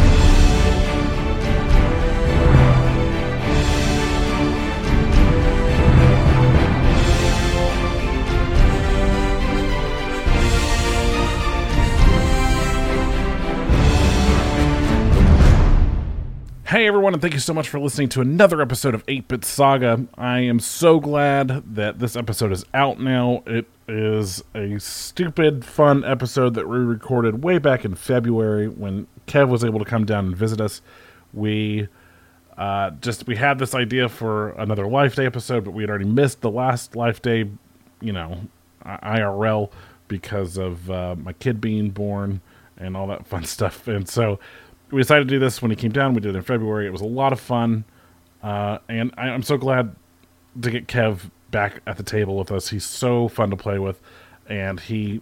Hey everyone, and thank you so much for listening to another episode of 8-Bit Saga. I am so glad that this episode is out now. It is a stupid, fun episode that we recorded way back in February when Kev was able to come down and visit us. We Just we had this idea for another Life Day episode, but we had already missed the last Life Day, IRL because of my kid being born and all that fun stuff. And so we decided to do this when he came down. We did it in February. It was a lot of fun. And I'm so glad to get Kev back at the table with us. He's so fun to play with. And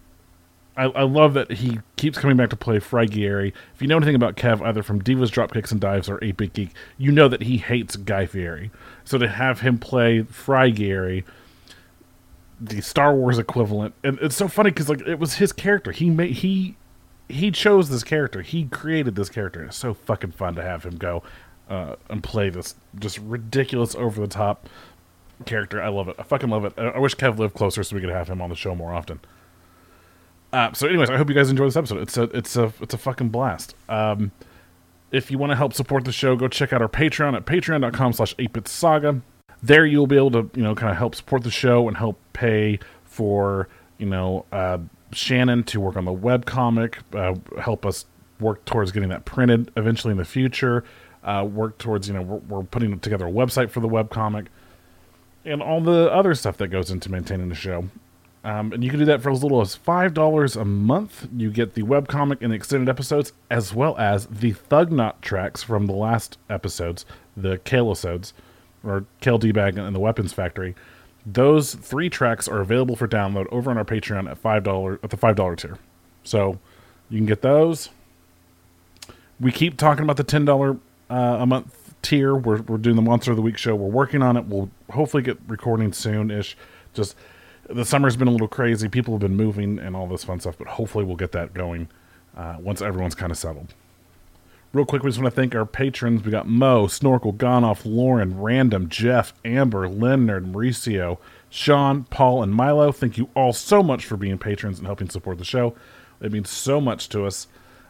I love that he keeps coming back to play Fry Fieri. If you know anything about Kev, either from Divas, Dropkicks, and Dives or 8-Bit Geek, you know that he hates Guy Fieri. So to have him play Fry Fieri, the Star Wars equivalent, and it's so funny because it was his character. He chose this character. He created this character. And it's so fucking fun to have him go and play this just ridiculous, over the top character. I love it. I fucking love it. I wish Kev lived closer so we could have him on the show more often. So anyways, I hope you guys enjoy this episode. It's a fucking blast. If you want to help support the show, go check out our Patreon at patreon.com/8bitsaga. There you'll be able to, kind of help support the show and help pay for, Shannon to work on the webcomic, help us work towards getting that printed eventually in the future, work towards, we're putting together a website for the webcomic, and all the other stuff that goes into maintaining the show. And you can do that for as little as $5 a month. You get the webcomic and the extended episodes, as well as the Thugnot tracks from the last episodes, the Kale-episodes, or Kale D-Bag and the Weapons Factory. Those 3 tracks are available for download over on our Patreon at the $5 tier. So you can get those. We keep talking about the $10 a month tier. We're doing the Monster of the Week show. We're working on it. We'll hopefully get recording soon-ish. Just the summer's been a little crazy. People have been moving and all this fun stuff, but hopefully we'll get that going once everyone's kind of settled. Real quick, we just want to thank our patrons. We got Mo, Snorkel, Gonoff, Lauren, Random, Jeff, Amber, Leonard, Mauricio, Sean, Paul, and Milo. Thank you all so much for being patrons and helping support the show. It means so much to us.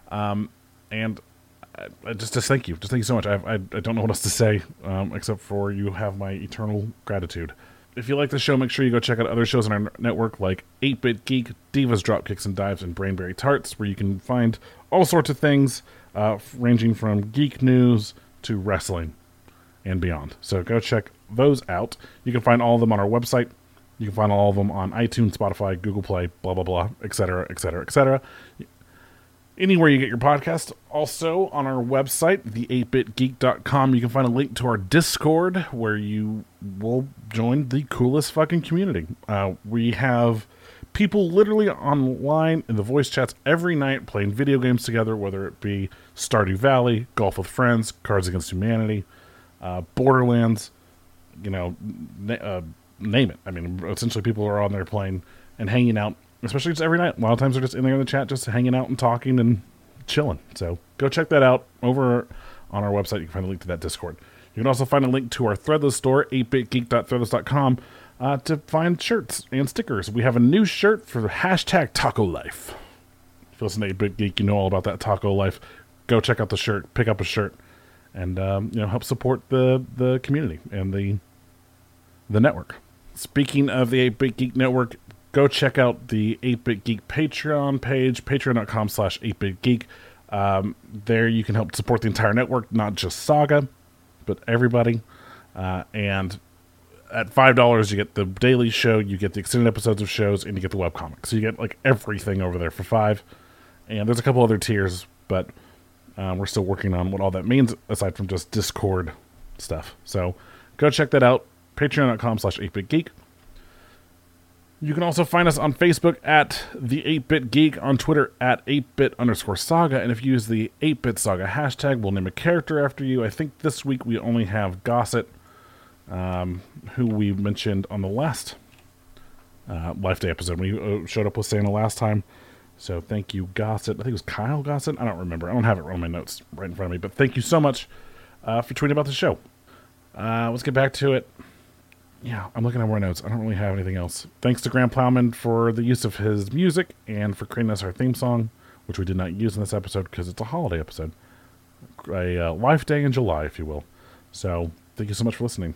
And just thank you. Just thank you so much. I don't know what else to say except for you have my eternal gratitude. If you like the show, make sure you go check out other shows on our network like 8-Bit Geek, Divas, Dropkicks, and Dives, and Brainberry Tarts, where you can find all sorts of things ranging from geek news to wrestling and beyond. So go check those out. You can find all of them on our website. You can find all of them on iTunes, Spotify, Google Play, blah, blah, blah, etc., etc., etc. Anywhere you get your podcast. Also on our website, the8bitgeek.com, you can find a link to our Discord where you will join the coolest fucking community. We have people literally online in the voice chats every night playing video games together, whether it be Stardew Valley, Golf with Friends, Cards Against Humanity, Borderlands, name it. I mean, essentially people are on there playing and hanging out, especially just every night. A lot of times they're just in there in the chat just hanging out and talking and chilling. So go check that out over on our website. You can find a link to that Discord. You can also find a link to our Threadless store, 8bitgeek.threadless.com, to find shirts and stickers. We have a new shirt for the hashtag Taco Life. If you listen to 8-Bit Geek, you know all about that Taco Life. Go check out the shirt, pick up a shirt, and help support the community and the network. Speaking of the 8-Bit Geek Network, go check out the 8-Bit Geek Patreon page, patreon.com/8bitgeek. There you can help support the entire network, not just Saga, but everybody. And at $5, you get the daily show, you get the extended episodes of shows, and you get the webcomic. So you get everything over there for $5. And there's a couple other tiers, but we're still working on what all that means aside from just Discord stuff. So go check that out, patreon.com/8bitgeek. You can also find us on Facebook at the 8-Bit Geek, on Twitter at 8bit_saga, and if you use the 8-Bit Saga hashtag, we'll name a character after you. I think this week we only have Gossett, who we mentioned on the last Life Day episode. We showed up with Santa last time, so thank you, Gossett. I think it was Kyle Gossett. I don't remember. I don't have it on my notes right in front of me, but thank you so much for tweeting about the show. Let's get back to it. Yeah, I'm looking at more notes. I don't really have anything else. Thanks to Graham Plowman for the use of his music and for creating us our theme song, which we did not use in this episode because it's a holiday episode. A Life Day in July, if you will. So, thank you so much for listening.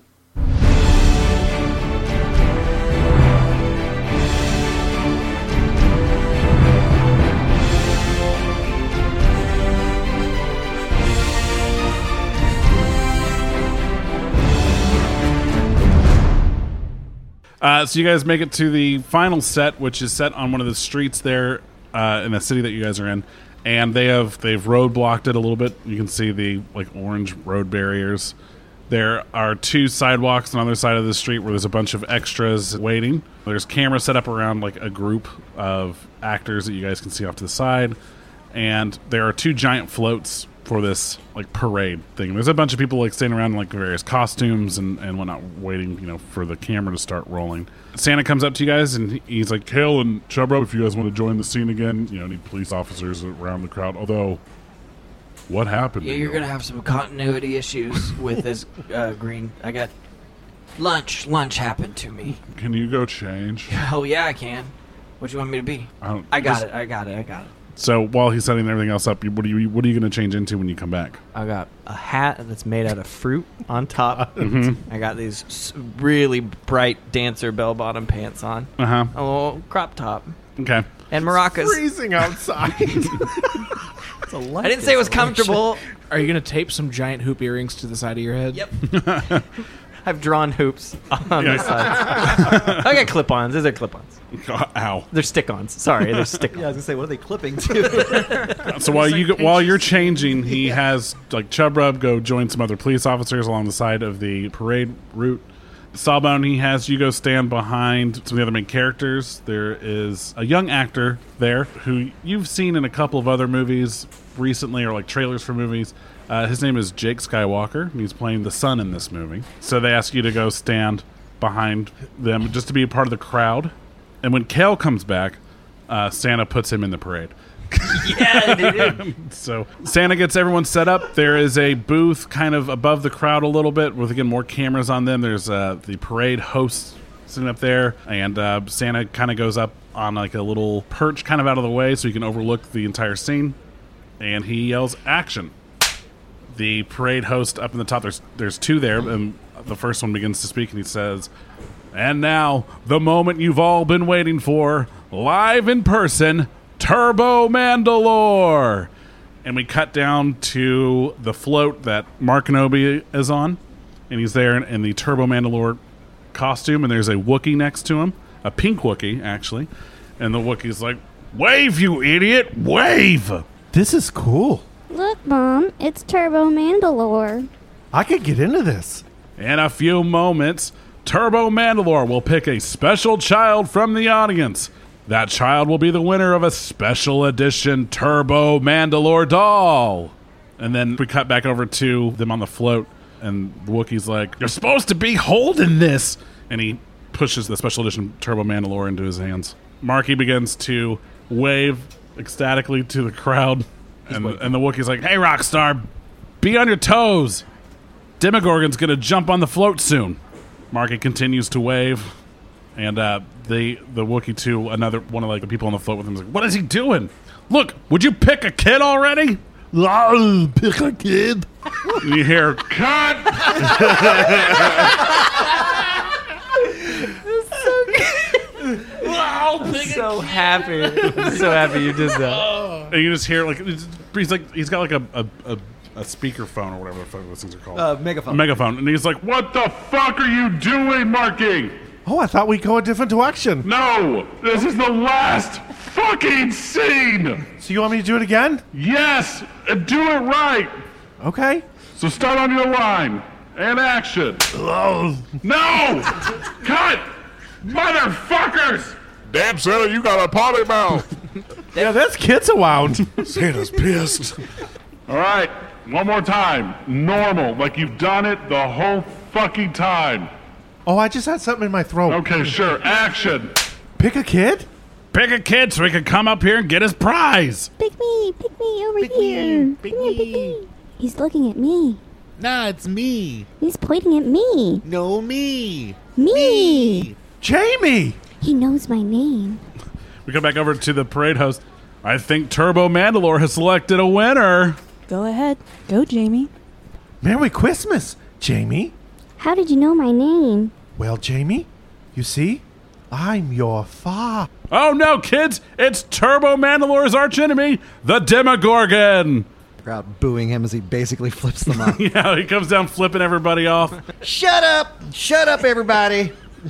So you guys make it to the final set, which is set on one of the streets there in the city that you guys are in, and they've road blocked it a little bit. You can see the orange road barriers. There are 2 sidewalks on the other side of the street where there's a bunch of extras waiting. There's cameras set up around a group of actors that you guys can see off to the side, and there are 2 giant floats for this parade thing. There's a bunch of people standing around in various costumes and whatnot, waiting for the camera to start rolling. Santa comes up to you guys and he's like, Kale and Chubba, if you guys want to join the scene again, need police officers around the crowd. Although, what happened? Yeah, you're gonna have some continuity issues with this green. I got lunch happened to me. Can you go change? Oh yeah, I can. What do you want me to be? I got it. So while he's setting everything else up, what are you going to change into when you come back? I got a hat that's made out of fruit on top. Mm-hmm. I got these really bright dancer bell-bottom pants on. Uh-huh. A little crop top. Okay. And maracas. It's freezing outside. I didn't say it was comfortable. Are you going to tape some giant hoop earrings to the side of your head? Yep. I've drawn hoops on the side. I got clip-ons. These are clip-ons. Ow. They're stick-ons. Sorry, they're stick-ons. Yeah, I was gonna say, what are they clipping to? So while you're changing, he has Chub Rub go join some other police officers along the side of the parade route. Sawbone, he has you go stand behind some of the other main characters. There is a young actor there who you've seen in a couple of other movies recently, or trailers for movies. His name is Jake Skywalker. He's playing the son in this movie. So they ask you to go stand behind them just to be a part of the crowd. And when Kale comes back, Santa puts him in the parade. Yeah, dude. So Santa gets everyone set up. There is a booth kind of above the crowd a little bit with, again, more cameras on them. There's the parade host sitting up there. And Santa kind of goes up on a little perch kind of out of the way so he can overlook the entire scene. And he yells, action. The parade host up in the top, there's 2 there, and the first one begins to speak, and he says, and now, the moment you've all been waiting for, live in person, Turbo Mandalore! And we cut down to the float that Mark Kenobi is on, and he's there in the Turbo Mandalore costume, and there's a Wookiee next to him, a pink Wookiee, actually, and the Wookiee's like, wave, you idiot, wave! This is cool. Look, Mom, it's Turbo Mandalore. I could get into this. In a few moments, Turbo Mandalore will pick a special child from the audience. That child will be the winner of a special edition Turbo Mandalore doll. And then we cut back over to them on the float, and the Wookiee's like, you're supposed to be holding this! And he pushes the special edition Turbo Mandalore into his hands. Marky begins to wave ecstatically to the crowd. And the Wookiee's like, hey, Rockstar, be on your toes. Demogorgon's going to jump on the float soon. Marky continues to wave. And the Wookiee to another one of the people on the float with him is like, what is he doing? Look, would you pick a kid already? I'll pick a kid. And you hear, cut! So happy. I'm so happy you did that. And you just hear he's got a speakerphone or whatever the fuck those things are called. Megaphone. A megaphone. And he's like, what the fuck are you doing, Marky? Oh, I thought we'd go a different direction. No! This is the last fucking scene! So you want me to do it again? Yes! And do it right! Okay. So start on your line. And action. No! Cut! Motherfuckers! Damn, Santa, you got a potty mouth. Yeah, that's kids around. Santa's pissed. All right, one more time. Normal, like you've done it the whole fucking time. Oh, I just had something in my throat. Okay, sure. Action. Pick a kid? Pick a kid so he can come up here and get his prize. Pick me over here. Pick me. He's looking at me. Nah, it's me. He's pointing at me. No, me. Me. Jamie! He knows my name. We come back over to the parade host. I think Turbo Mandalore has selected a winner. Go ahead. Go, Jamie. Merry Christmas, Jamie. How did you know my name? Well, Jamie, you see, I'm your father. Oh no, kids! It's Turbo Mandalore's archenemy, the Demogorgon! Crowd booing him as he basically flips them off. Yeah, he comes down flipping everybody off. Shut up! Shut up, everybody!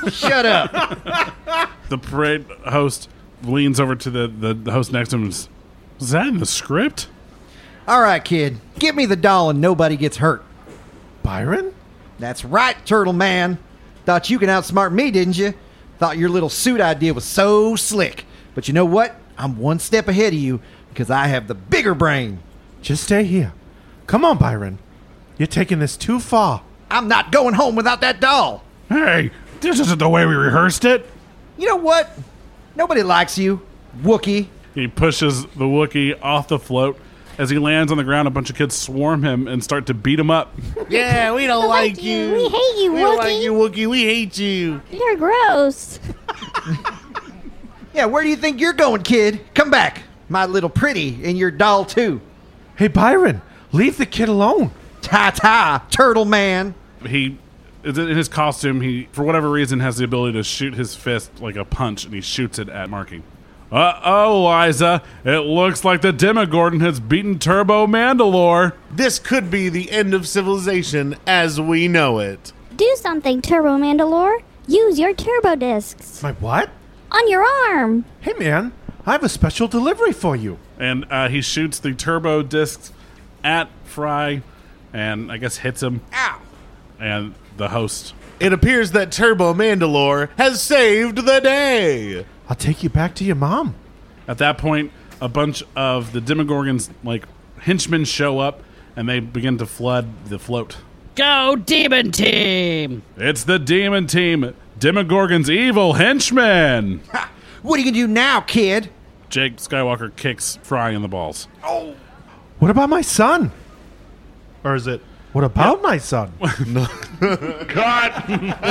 Shut up. The parade host leans over to the host next to him and says, "Was that in the script?" All right, kid. Give me the doll and nobody gets hurt. Byron? That's right, Turtle Man. Thought you could outsmart me, didn't you? Thought your little suit idea was so slick. But you know what? I'm one step ahead of you because I have the bigger brain. Just stay here. Come on, Byron. You're taking this too far. I'm not going home without that doll. Hey, this isn't the way we rehearsed it. You know what? Nobody likes you, Wookie. He pushes the Wookiee off the float. As he lands on the ground, a bunch of kids swarm him and start to beat him up. Yeah, we don't like you. We hate you, We don't Wookie. like you, Wookie. We hate you. You're gross. Yeah, where do you think you're going, kid? Come back, my little pretty, and your doll too. Hey, Byron, leave the kid alone. Ta-ta, Turtle Man. He, in his costume, he, for whatever reason, has the ability to shoot his fist like a punch, and he shoots it at Marky. Uh-oh, Liza. It looks like the Demogorgon has beaten Turbo Mandalore. This could be the end of civilization as we know it. Do something, Turbo Mandalore. Use your turbo discs. My what? On your arm. Hey, man, I have a special delivery for you. And he shoots the turbo discs at Fry and I guess hits him. Ow. And the host. It appears that Turbo Mandalore has saved the day. I'll take you back to your mom. At that point, a bunch of the Demogorgon's like henchmen show up and they begin to flood the float. Go Demon Team! It's the Demon Team, Demogorgon's evil henchmen. Ha! What are you gonna do now, kid? Jake Skywalker kicks Fry in the balls. Oh. What about my son? Or is it, what about my son? Cut!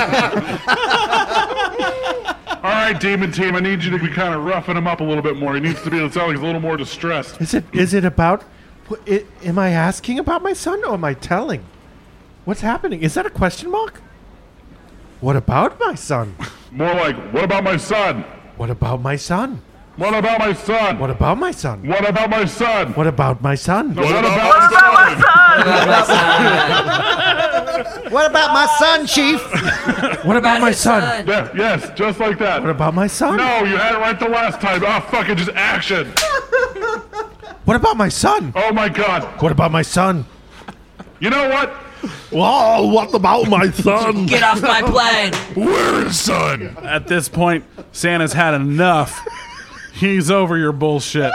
All right, Demon Team, I need you to be kind of roughing him up a little bit more. He needs to sound like he's a little more distressed. Is it about, am I asking about my son or am I telling? What's happening? Is that a question mark? What about my son? More like, what about my son? What about my son? What about my son? What about my son? What about my son? What about my son? What about my son? What about my son, Chief? What about my son? Yeah, yes, just like that. What about my son? No, you had it right the last time. Oh, fuck it, just action. What about my son? Oh, my God. What about my son? You know what? Oh, what about my son? Get off my plane! Where is son? At this point, Santa's had enough. He's over your bullshit.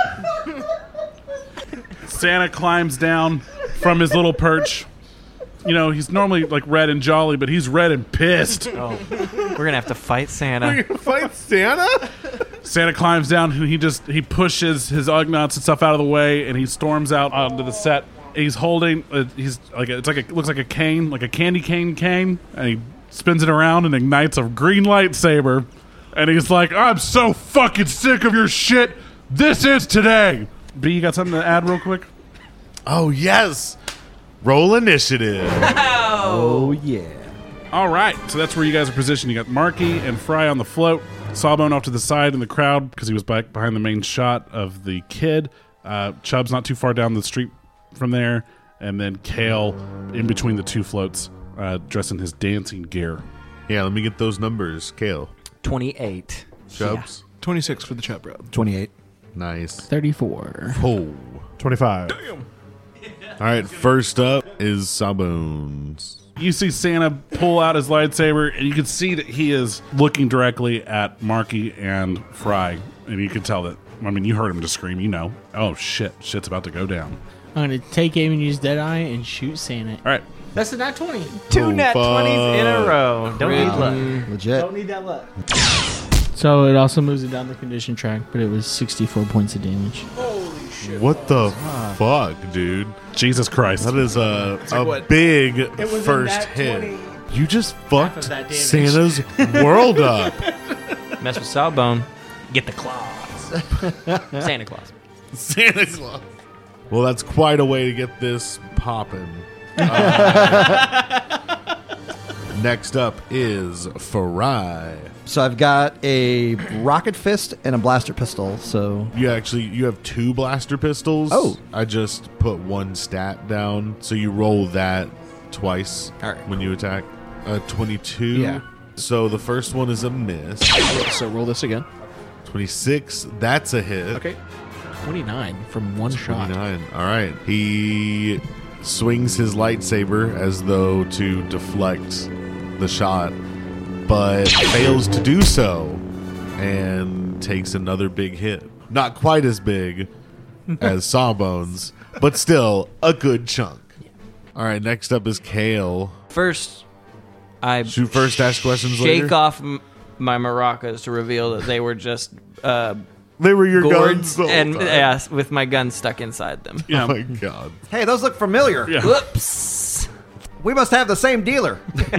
Santa climbs down from his little perch. You know, he's normally like red and jolly, but he's red and pissed. Oh, we're gonna have to fight Santa. Fight Santa? Santa climbs down and he pushes his Ugnaughts and stuff out of the way, and he storms out onto the set. He's holding, looks like a cane, like a candy cane, and he spins it around and ignites a green lightsaber. And he's like, I'm so fucking sick of your shit. This is today. B, you got something to add real quick? Oh, yes. Roll initiative. Oh, yeah. All right, so that's where you guys are positioned. You got Marky and Fry on the float, Sawbone off to the side in the crowd because he was back behind the main shot of the kid. Chubb's not too far down the street from there, and then Kale in between the two floats, dressed in his dancing gear. Yeah, let me get those numbers. Kale. 28. Chubbs. 26 for the Chubb bro. 28. Nice. 34. Oh. 25. Damn. All right, first up is Sawbones. You see Santa pull out his lightsaber, and you can see that he is looking directly at Marky and Fry, and you can tell that. I mean, you heard him just scream. You know, oh shit, shit's about to go down. I'm going to take aim and use Deadeye and shoot Santa. All right. That's a nat 20. Two nat 20s in a row. Don't need luck. Legit. Don't need that luck. So it also moves it down the condition track, but it was 64 points of damage. Holy shit. What the fuck, dude? Jesus Christ. That is a what? big It was first a nat hit. 20. You just fucked of that damage. Santa's world up. Mess with Sawbone. Get the claws. Santa Claus. Santa Claus. Well, that's quite a way to get this popping. Next up is Farai. So I've got a rocket fist and a blaster pistol. So You have two blaster pistols. Oh. I just put one stat down, so you roll that twice All right. when you attack. 22. Yeah. So the first one is a miss. So roll this again. 26. That's a hit. Okay. 29 from one shot. 29. All right. He swings his lightsaber as though to deflect the shot, but fails to do so and takes another big hit. Not quite as big as Sawbones, but still a good chunk. All right. Next up is Kale. First, I shoot first, ask questions shake later? off my maracas to reveal that they were just they were your guns gourds the whole and time. yeah, with my gun stuck inside them. Oh my god! Hey, those look familiar. Yeah. Whoops. We must have the same dealer.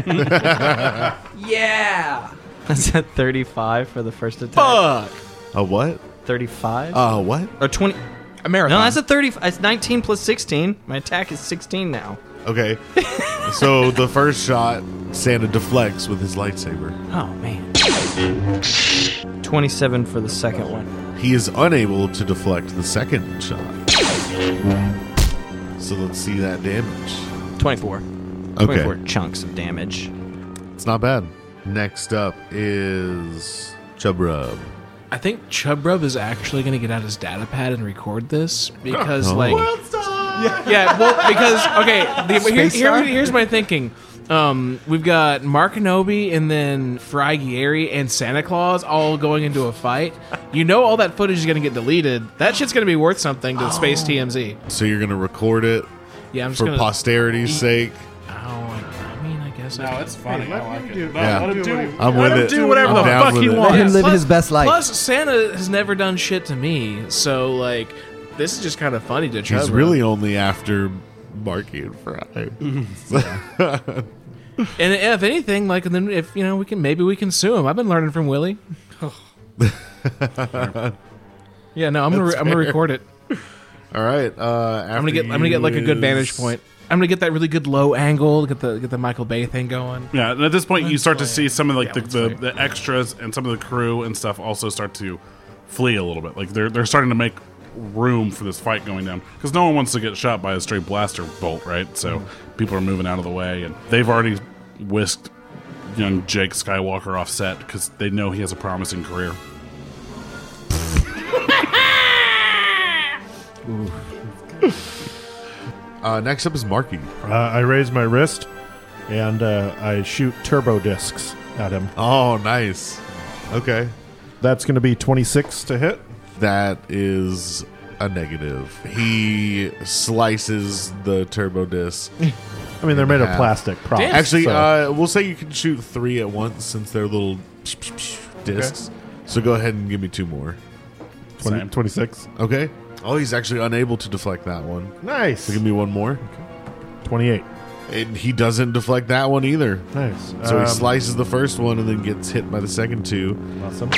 Yeah. That's at 35 for the first attack. A what? 35? What? Or 20? A marathon. No, that's a 30. It's 19 plus 16. My attack is 16 now. Okay. So the first shot, Santa deflects with his lightsaber. Oh, man. 27 for the second one. He is unable to deflect the second shot. So let's see that damage. 24. Okay. 24 chunks of damage. It's not bad. Next up is Chubrub. I think Chubrub is actually going to get out his data pad and record this because, Oh. like, yeah, well, because here's my thinking. We've got Mark Kenobi and then Fry Guerri and Santa Claus all going into a fight. You know, all that footage is going to get deleted. That shit's going to be worth something to Space TMZ. So you're going to record it Yeah, I'm just for gonna posterity's sake? I mean, I guess. No, it's funny. I like it. No, Yeah. let him do. I'm let with him it. do whatever I'm the down fuck with he it. wants. Let him live his best life. Plus, Santa has never done shit to me, so like, this is just kind of funny to Chubrub. He's really only after Marky and Fry. And if anything, like, and then if we can sue him. I've been learning from Willie. Yeah, no, I'm gonna record it. All right. I'm gonna get like a good vantage point. I'm gonna get that really good low angle. Get the Michael Bay thing going. Yeah, and at this point, you start to see some of like the extras and some of the crew and stuff also start to flee a little bit. Like they're starting to make room for this fight going down because no one wants to get shot by a straight blaster bolt, right? So people are moving out of the way, and they've already whisked young Jake Skywalker off set because they know he has a promising career. Next up is Marky. I raise my wrist and I shoot turbo discs at him. Oh, nice. Okay. That's going to be 26 to hit. That is a negative. He slices the turbo disc. I mean, they're made of plastic props. Actually, so- we'll say you can shoot 3 at once since they're little discs. So go ahead and give me 2 more. 26. Okay. Oh, he's actually unable to deflect that one. Nice. So give me 1 more. 28. And he doesn't deflect that one either. Nice. So he slices the first one and then gets hit by the second 2. Awesome.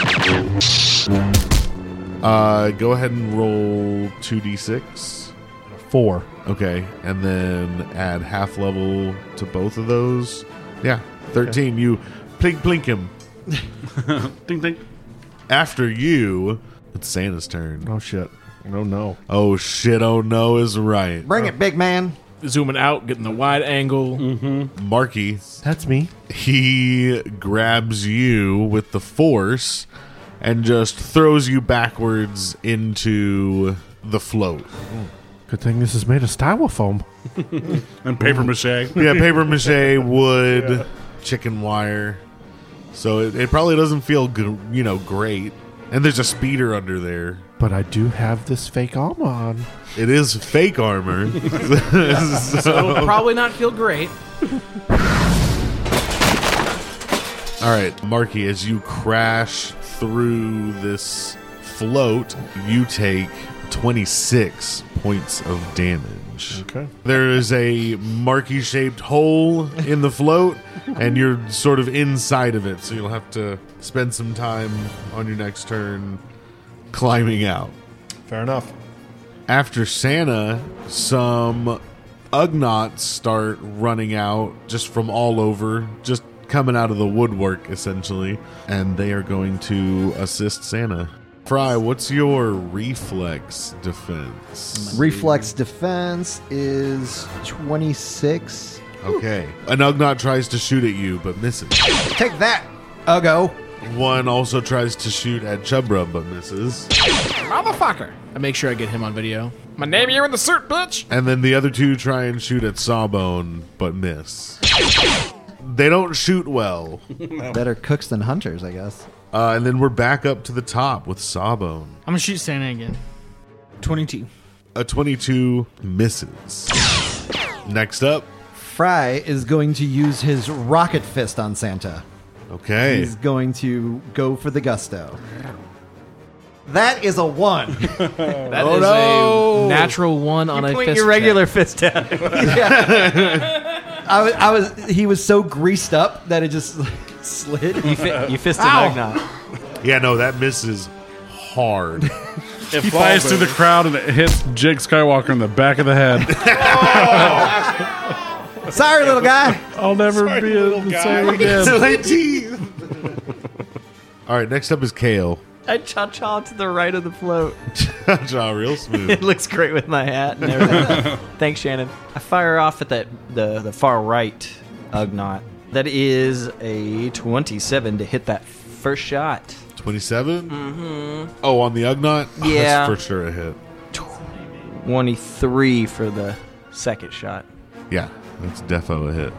Go ahead and roll 2d6. 4. Okay, and then add half level to both of those. Yeah, 13. Okay. You plink him. Ding ding. After you, it's Santa's turn. Oh shit. Oh no. Oh shit. Oh no is right. Bring it, big man. Zooming out, getting the wide angle. Marky. That's me. He grabs you with the force and just throws you backwards into the float. Good thing this is made of styrofoam. And paper mache. Yeah, paper mache, wood, chicken wire. So it probably doesn't feel great. And there's a speeder under there. But I do have this fake armor on. It is fake armor. So it'll probably not feel great. All right, Marky, as you crash through this float, you take 26 points of damage. Okay. There is a Marky-shaped hole in the float, and you're sort of inside of it, so you'll have to spend some time on your next turn climbing out. Fair enough. After Santa, some Ugnaughts start running out just from all over, just coming out of the woodwork, essentially, and they are going to assist Santa. Fry, what's your reflex defense? Reflex defense is 26. Okay. An Ugnaught tries to shoot at you, but misses. Take that, Uggo. One also tries to shoot at Chubrub, but misses. Motherfucker. I make sure I get him on video. My name here in the suit, bitch. And then the other two try and shoot at Sawbone, but miss. They don't shoot well. Better cooks than hunters, I guess. And then we're back up to the top with Sawbone. I'm gonna shoot Santa again. 22. A 22 misses. Next up, Fry is going to use his rocket fist on Santa. Okay. He's going to go for the gusto. That is a 1. That is a natural 1 on a Point fist your check. regular fist down. He was so greased up that it just slid. You fisted Ugnaught. Yeah, no, that misses hard. It flies through the crowd and it hits Jake Skywalker in the back of the head. Sorry, little guy. I'll never be the same again. All right, next up is Kale. I cha-cha to the right of the float. Cha-cha, real smooth. It looks great with my hat and everything. Thanks, Shannon. I fire off at the far right Ugnaught. That is a 27 to hit that first shot. 27? Mm-hmm. Oh, on the Ugnaught? Yeah. That's for sure a hit. 23 for the second shot. Yeah, that's defo a hit.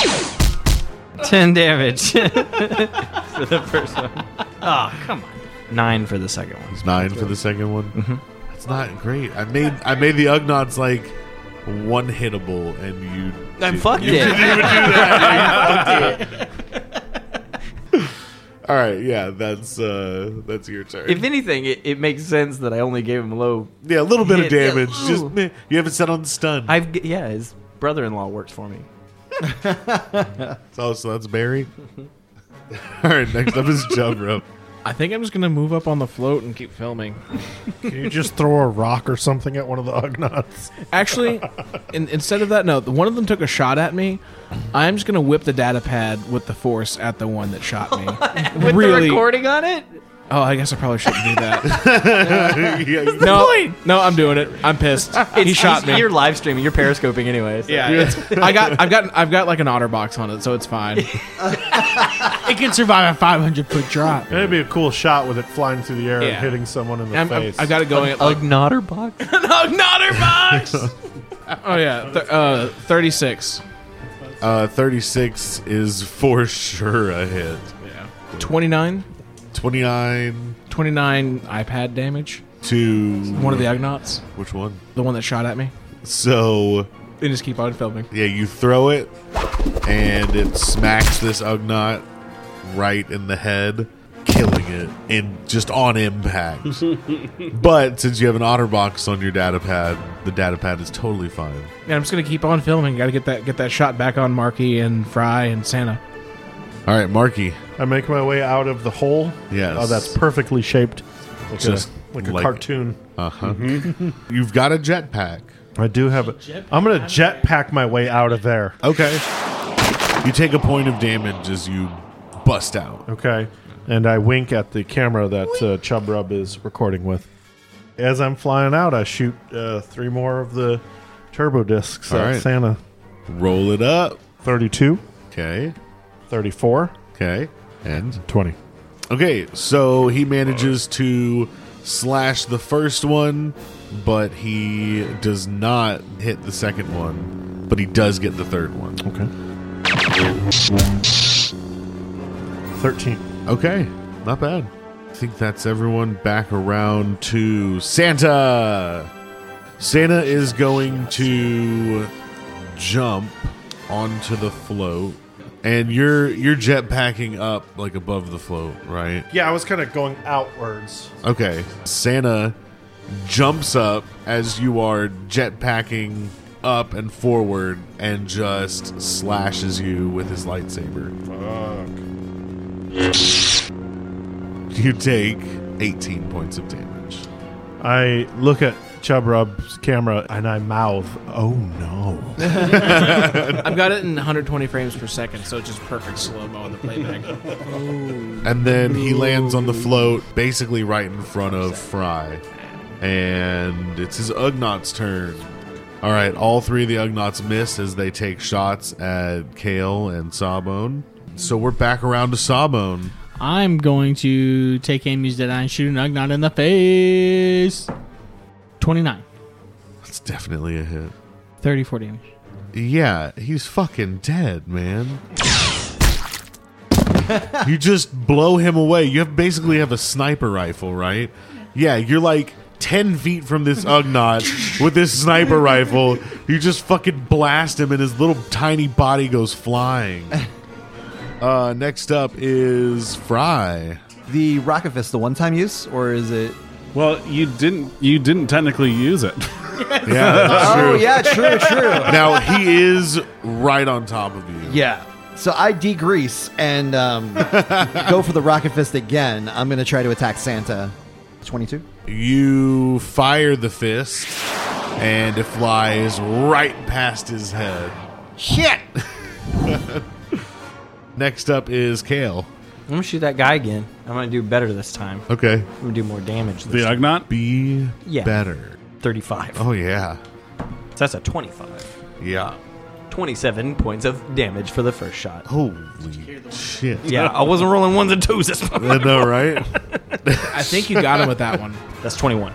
10 damage for the first one. Oh, come on. 9 for the second one. 9 for the second one? Mm-hmm. That's not great. I made the Ugnaughts like one hittable, and you fucked you it. didn't even do that. You fucked it. All right, yeah, that's your turn. If anything, it makes sense that I only gave him low. Yeah, a little bit of hit. damage. Just you haven't set on stun. His brother-in-law works for me. So that's Barry. All right, next up is Chubrub. I think I'm just going to move up on the float and keep filming. Can you just throw a rock or something at one of the Ugnaughts? Actually, instead of that, no. One of them took a shot at me. I'm just going to whip the data pad with the force at the one that shot me. With the recording on it? Oh, I guess I probably shouldn't do that. No, I'm doing it. I'm pissed. He shot me. You're live streaming. You're periscoping anyways. So. Yeah, I've got like an OtterBox on it, so it's fine. It can survive a 500-foot drop. It'd be a cool shot with it flying through the air Yeah. and hitting someone in the face. I got it going. An Ugnaughterbox? An Ugnaughterbox! Oh, yeah. 36. 36 is for sure a hit. Yeah. 29. 29 iPad damage to one of the Ugnaughts. Which one? The one that shot at me. So they just keep on filming. Yeah, you throw it and it smacks this Ugnaught right in the head, killing it just on impact. But since you have an OtterBox on your data pad, the data pad is totally fine. Yeah, I'm just gonna keep on filming. Got to get that shot back on Marky and Fry and Santa. All right, Marky. I make my way out of the hole. Yes. Oh, that's perfectly shaped. Just like a cartoon. Uh-huh. You've got a jetpack. I do have it. I'm going to jetpack my way out of there. Okay. You take a point of damage as you bust out. Okay. And I wink at the camera that Chubrub is recording with. As I'm flying out, I shoot 3 more of the turbo discs at Santa. Roll it up. 32. Okay. 34. Okay. And 20. Okay, so he manages to slash the first one, but he does not hit the second one, but he does get the third one. Okay. 13. Okay, not bad. I think that's everyone back around to Santa. Santa is going to jump onto the float. And you're jetpacking up like above the float, right? Yeah, I was kind of going outwards. Okay. Santa jumps up as you are jetpacking up and forward and just slashes you with his lightsaber. Fuck. You take 18 points of damage. I look at Chubrub's camera and I mouth, "Oh no!" I've got it in 120 frames per second, so it's just perfect slow mo in the playback. And then he lands on the float, basically right in front of Fry, and it's his Ugnaught's turn. All right, all three of the Ugnaughts miss as they take shots at Kale and Sawbone. So we're back around to Sawbone. I'm going to take aim, use Deadeye, and shoot an Ugnaught in the face. 29. That's definitely a hit. 34 damage. Yeah, he's fucking dead, man. You just blow him away. You basically have a sniper rifle, right? Yeah, you're like 10 feet from this Ugnaught with this sniper rifle. You just fucking blast him and his little tiny body goes flying. Next up is Fry. The Rocket Fist, the one-time use, or is it? Well, you didn't technically use it. Yeah, that's true. Oh, yeah, true. Now, he is right on top of you. Yeah. So I degrease and go for the Rocket Fist again. I'm going to try to attack Santa. 22. You fire the fist, and it flies right past his head. Shit! Next up is Kale. I'm going to shoot that guy again. I'm going to do better this time. Okay. I'm going to do more damage The this time. Ugnaught? Be Yeah. better. 35. Oh, yeah. So that's a 25. Yeah. 27 points of damage for the first shot. Holy shit. Yeah, I wasn't rolling ones and twos this time. I know, right? I think you got him with that one. That's 21.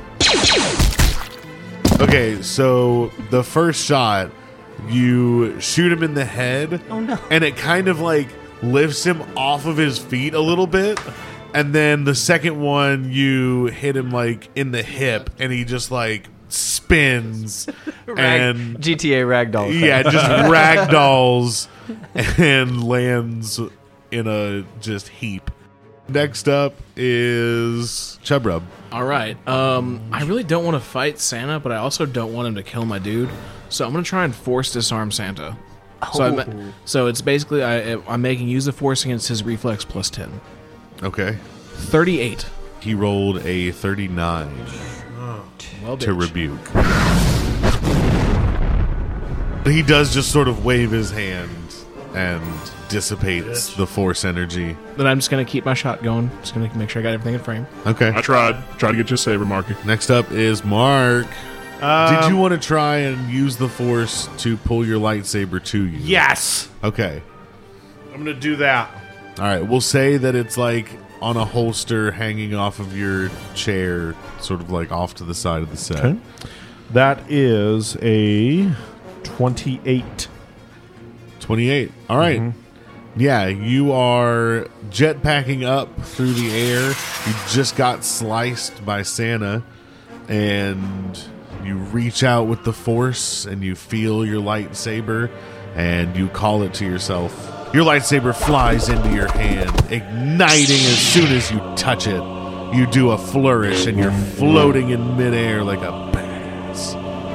Okay, so the first shot, you shoot him in the head. Oh, no. And it kind of like lifts him off of his feet a little bit. And then the second one, you hit him like in the hip, and he just like spins and GTA ragdoll. yeah, just ragdolls and lands in a just heap. Next up is Chubrub. All right. I really don't want to fight Santa, but I also don't want him to kill my dude. So I'm going to try and force disarm Santa. So it's basically I'm making use of force against his reflex plus 10. Okay. 38. He rolled a 39 to rebuke. He does just sort of wave his hand and dissipates the force energy. Then I'm just going to keep my shot going. Just going to make sure I got everything in frame. Okay. I tried to get you a saber, Marky. Next up is Mark. Did you want to try and use the force to pull your lightsaber to you? Yes. Okay. I'm going to do that. All right. We'll say that it's like on a holster hanging off of your chair, sort of like off to the side of the set. Okay. That is a 28. 28. All right. Mm-hmm. Yeah, you are jetpacking up through the air. You just got sliced by Santa, and you reach out with the force, and you feel your lightsaber, and you call it to yourself. Your lightsaber flies into your hand, igniting as soon as you touch it. You do a flourish, and you're floating in midair like a badass.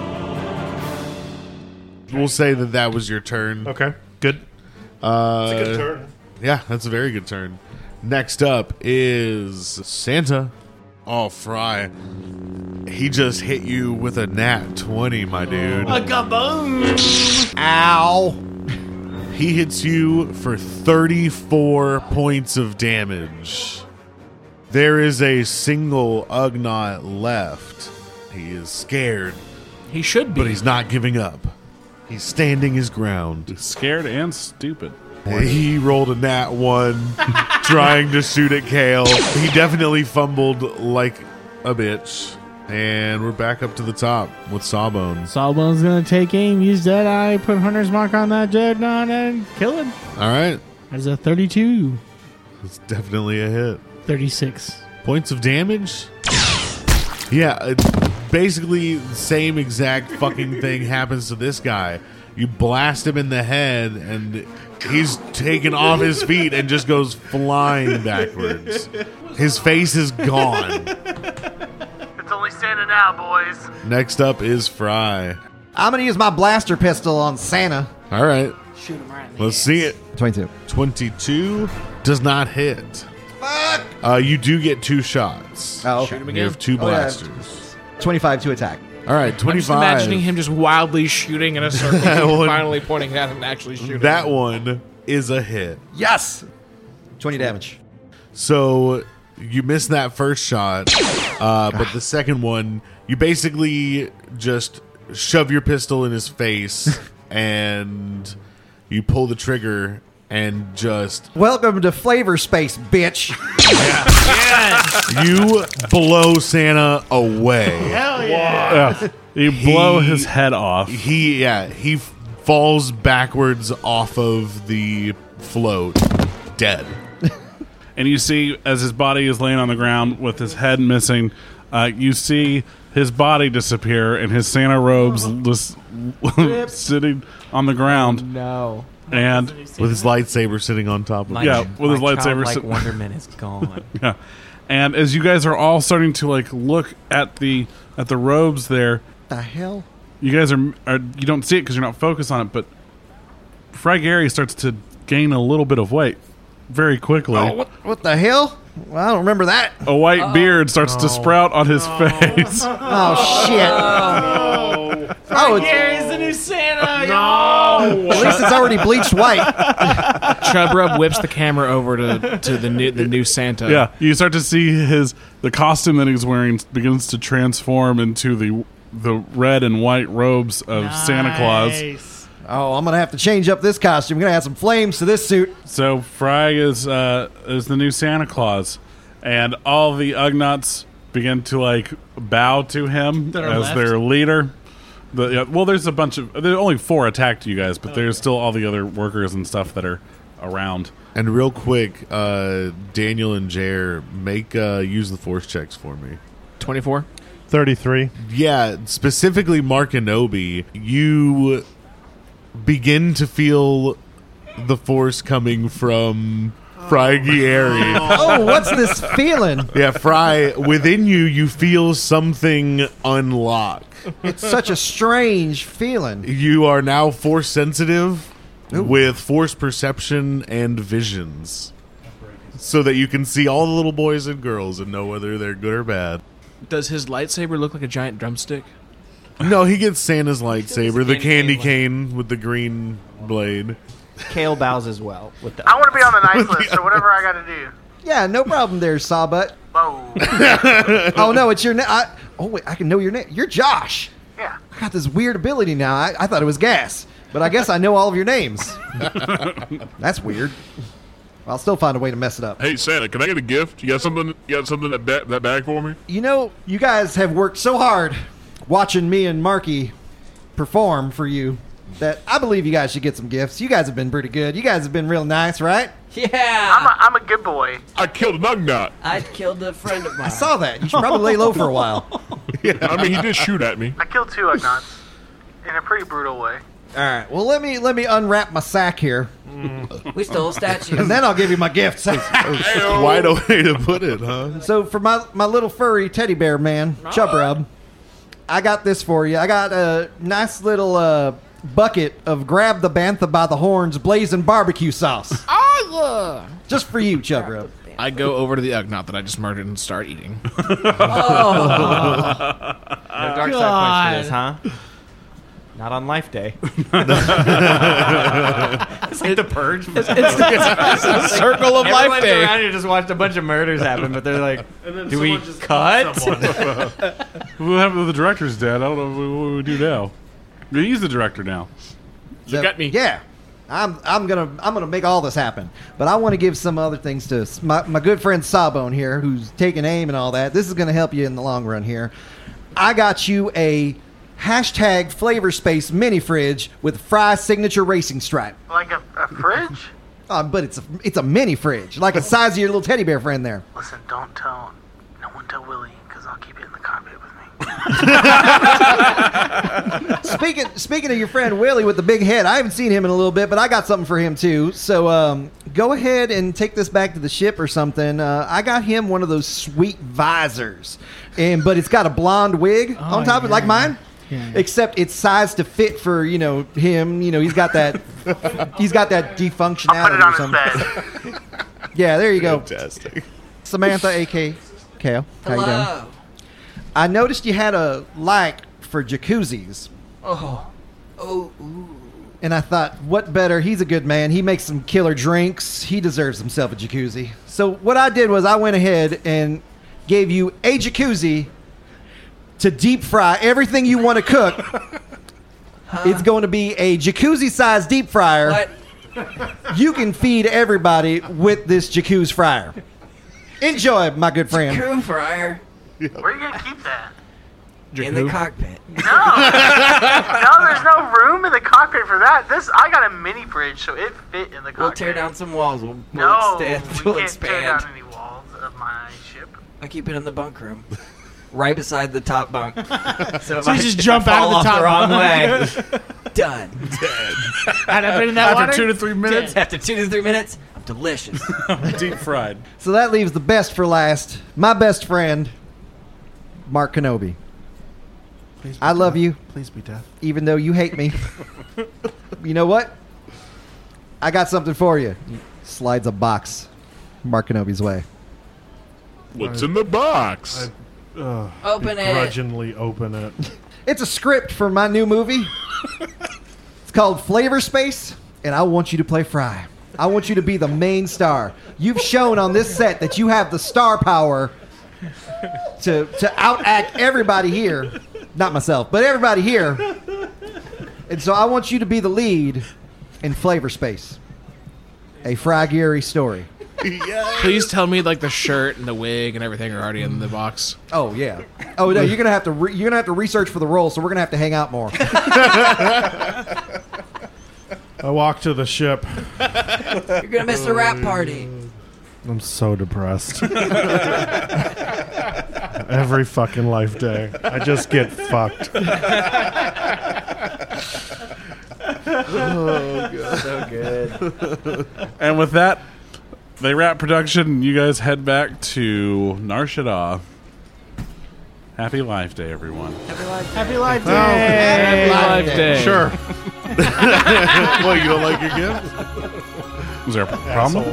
We'll say that was your turn. Okay, good. That's a good turn. Yeah, that's a very good turn. Next up is Santa. Oh, Fry. He just hit you with a nat 20, my dude. A kaboom! Ow. He hits you for 34 points of damage. There is a single Ugnaught left. He is scared. He should be. But he's not giving up. He's standing his ground. Scared and stupid. He rolled a nat 1 trying to shoot at Kale. He definitely fumbled like a bitch. And we're back up to the top with Sawbone. Sawbone's going to take aim, use Deadeye, put Hunter's Mark on that Dreadnought, and kill him. All right. There's a 32. It's definitely a hit. 36. Points of damage? Yeah, basically the same exact fucking thing happens to this guy. You blast him in the head, and he's taken off his feet and just goes flying backwards. His face is gone. It's only Santa now, boys. Next up is Fry. I'm going to use my blaster pistol on Santa. All right. Shoot him right in the Let's see it. 22. 22 does not hit. Fuck! You do get 2 shots. Oh, okay. You have 2 blasters. 25 to attack. All right, 25. I'm just imagining him just wildly shooting in a circle, Well, finally pointing at him and actually shooting. That one is a hit. Yes! 20 damage. So you missed that first shot, but the second one, you basically just shove your pistol in his face, and you pull the trigger and just Welcome to Flavor Space, bitch. you blow Santa away. Hell yeah! You blow his head off. He falls backwards off of the float, dead. And you see, as his body is laying on the ground with his head missing, you see his body disappear and his Santa robes just sitting on the ground. No. And with his lightsaber sitting on top of him. With his lightsaber like wonderment is gone. Yeah. And as you guys are all starting to like look at the robes there, The hell? you guys are you don't see it because you're not focused on it, but Fry Gary starts to gain a little bit of weight very quickly. Oh, what the hell? Well, I don't remember that. A white beard starts to sprout on his face. Oh, shit. Oh, Gary's the new Santa. At least it's already bleached white. Chub Rub whips the camera over to the new Santa. Yeah, you start to see the costume that he's wearing begins to transform into the red and white robes of Santa Claus. Oh, I'm going to have to change up this costume. I'm going to add some flames to this suit. So Fry is the new Santa Claus, and all the Ugnaughts begin to like bow to him as their leader. There's a bunch of only 4 attacked you guys, but there's still all the other workers and stuff that are around. And real quick, Daniel and Jer, make use the force checks for me. 24? 33. Yeah, specifically Mark Anobi, you begin to feel the force coming from Fry Gary. Oh, what's this feeling? Yeah, Fry, within you feel something unlock. It's such a strange feeling. You are now force sensitive with force perception and visions, so that you can see all the little boys and girls and know whether they're good or bad. Does his lightsaber look like a giant drumstick? No, he gets Santa's lightsaber, the candy cane with the green blade. Kale bows as well. With the I want to be on the nice list, so whatever I got to do. Yeah, no problem there, Sawbutt. Whoa. Oh, no, it's your name. Oh, wait, I can know your name. You're Josh. Yeah. I got this weird ability now. I thought it was gas, but I guess I know all of your names. That's weird. I'll still find a way to mess it up. Hey Santa, can I get a gift? You got something? That bag for me? You know, you guys have worked so hard watching me and Marky perform for you that I believe you guys should get some gifts. You guys have been pretty good. You guys have been real nice, right? Yeah. I'm a good boy. I killed an Ugnaught. I killed a friend of mine. I saw that. You should probably lay low for a while. I mean, he did shoot at me. I killed 2 Ugnaughts in a pretty brutal way. All right. Well, let me unwrap my sack here, We stole a statue. and then I'll give you my gifts. Quite a way to put it, huh? So for my little furry teddy bear man, Chub Rub, I got this for you. I got a nice little bucket of Grab the Bantha by the Horns blazing barbecue sauce. Oh, yeah. Just for you, Chub Rub. I go over to the Ugnaught that I just murdered and start eating. No dark side points for this, huh? Not on Life Day. It's like the Purge. It's a circle of Life Everyone's Day. around here just watched a bunch of murders happen, but they're like, do we cut? What happened to the director's dead? I don't know what we do now. He's the director now. You got me. Yeah. I'm gonna make all this happen, but I want to give some other things to my good friend Sawbone here, who's taking aim and all that. This is gonna help you in the long run here. I got you a #Flavor Space mini fridge with Fry signature racing stripe. Like a fridge? But it's a mini fridge, like the size of your little teddy bear friend there. Listen, no one tell Willie, because I'll keep it in the cockpit with me. Speaking of your friend Willie with the big head, I haven't seen him in a little bit, but I got something for him too. So go ahead and take this back to the ship or something. I got him one of those sweet visors, but it's got a blonde wig on top of it, like mine. Yeah. Except it's sized to fit for him. He's got that defunctionality I'll or put it on something. his bed. Yeah, there you go. Fantastic. Samantha, A.K. Kale. How you Hello. doing? I noticed you had a like for jacuzzis. Oh. Ooh. And I thought, what better? He's a good man. He makes some killer drinks. He deserves himself a jacuzzi. So what I did was I went ahead and gave you a jacuzzi to deep fry everything you want to cook. It's going to be a jacuzzi-sized deep fryer. What? You can feed everybody with this jacuzzi fryer. Enjoy, my good friend. Jacuzzi fryer. Where are you gonna keep that? In the cockpit. No, there's no room in the cockpit for that. I got a mini fridge, so it fit in the cockpit. We'll tear down some walls. We'll No, extend. we We'll can't tear expand. down any walls of my ship. I keep it in the bunk room, right beside the top bunk. So So you just jump out of the fall off top the wrong bunk. way. Done. Had I been in that water? After 2 to 3 minutes, After 2 to 3 minutes, I'm delicious. deep fried. So that leaves the best for last. My best friend, Mark Kenobi. Please be I love deaf. you, Please be deaf. even though you hate me. You know what? I got something for you. Slides a box Mark Kenobi's way. What's in the box? Open it. Begrudgingly open it. It's a script for my new movie. It's called Flavor Space, and I want you to play Fry. I want you to be the main star. You've shown on this set that you have the star power to outact everybody here. Not myself, but everybody here. And so I want you to be the lead in Flavor Space. A Fry Geary story. Please tell me like the shirt and the wig and everything are already in the box. Oh yeah. Oh no, you're gonna have to research for the role, so we're gonna have to hang out more. I walk to the ship. You're gonna miss the rap party. I'm so depressed. Every fucking life day, I just get fucked. Oh god, so good. And with that, they wrap production, and you guys head back to Nar Shaddaa. Happy Life Day, everyone. Happy Life Day. Happy Life Day. Sure. What, you don't like your gift? Was there a problem?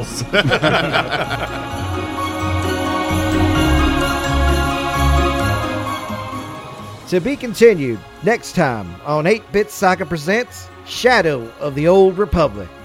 To be continued next time on 8-Bit Saga presents Shadow of the Old Republic.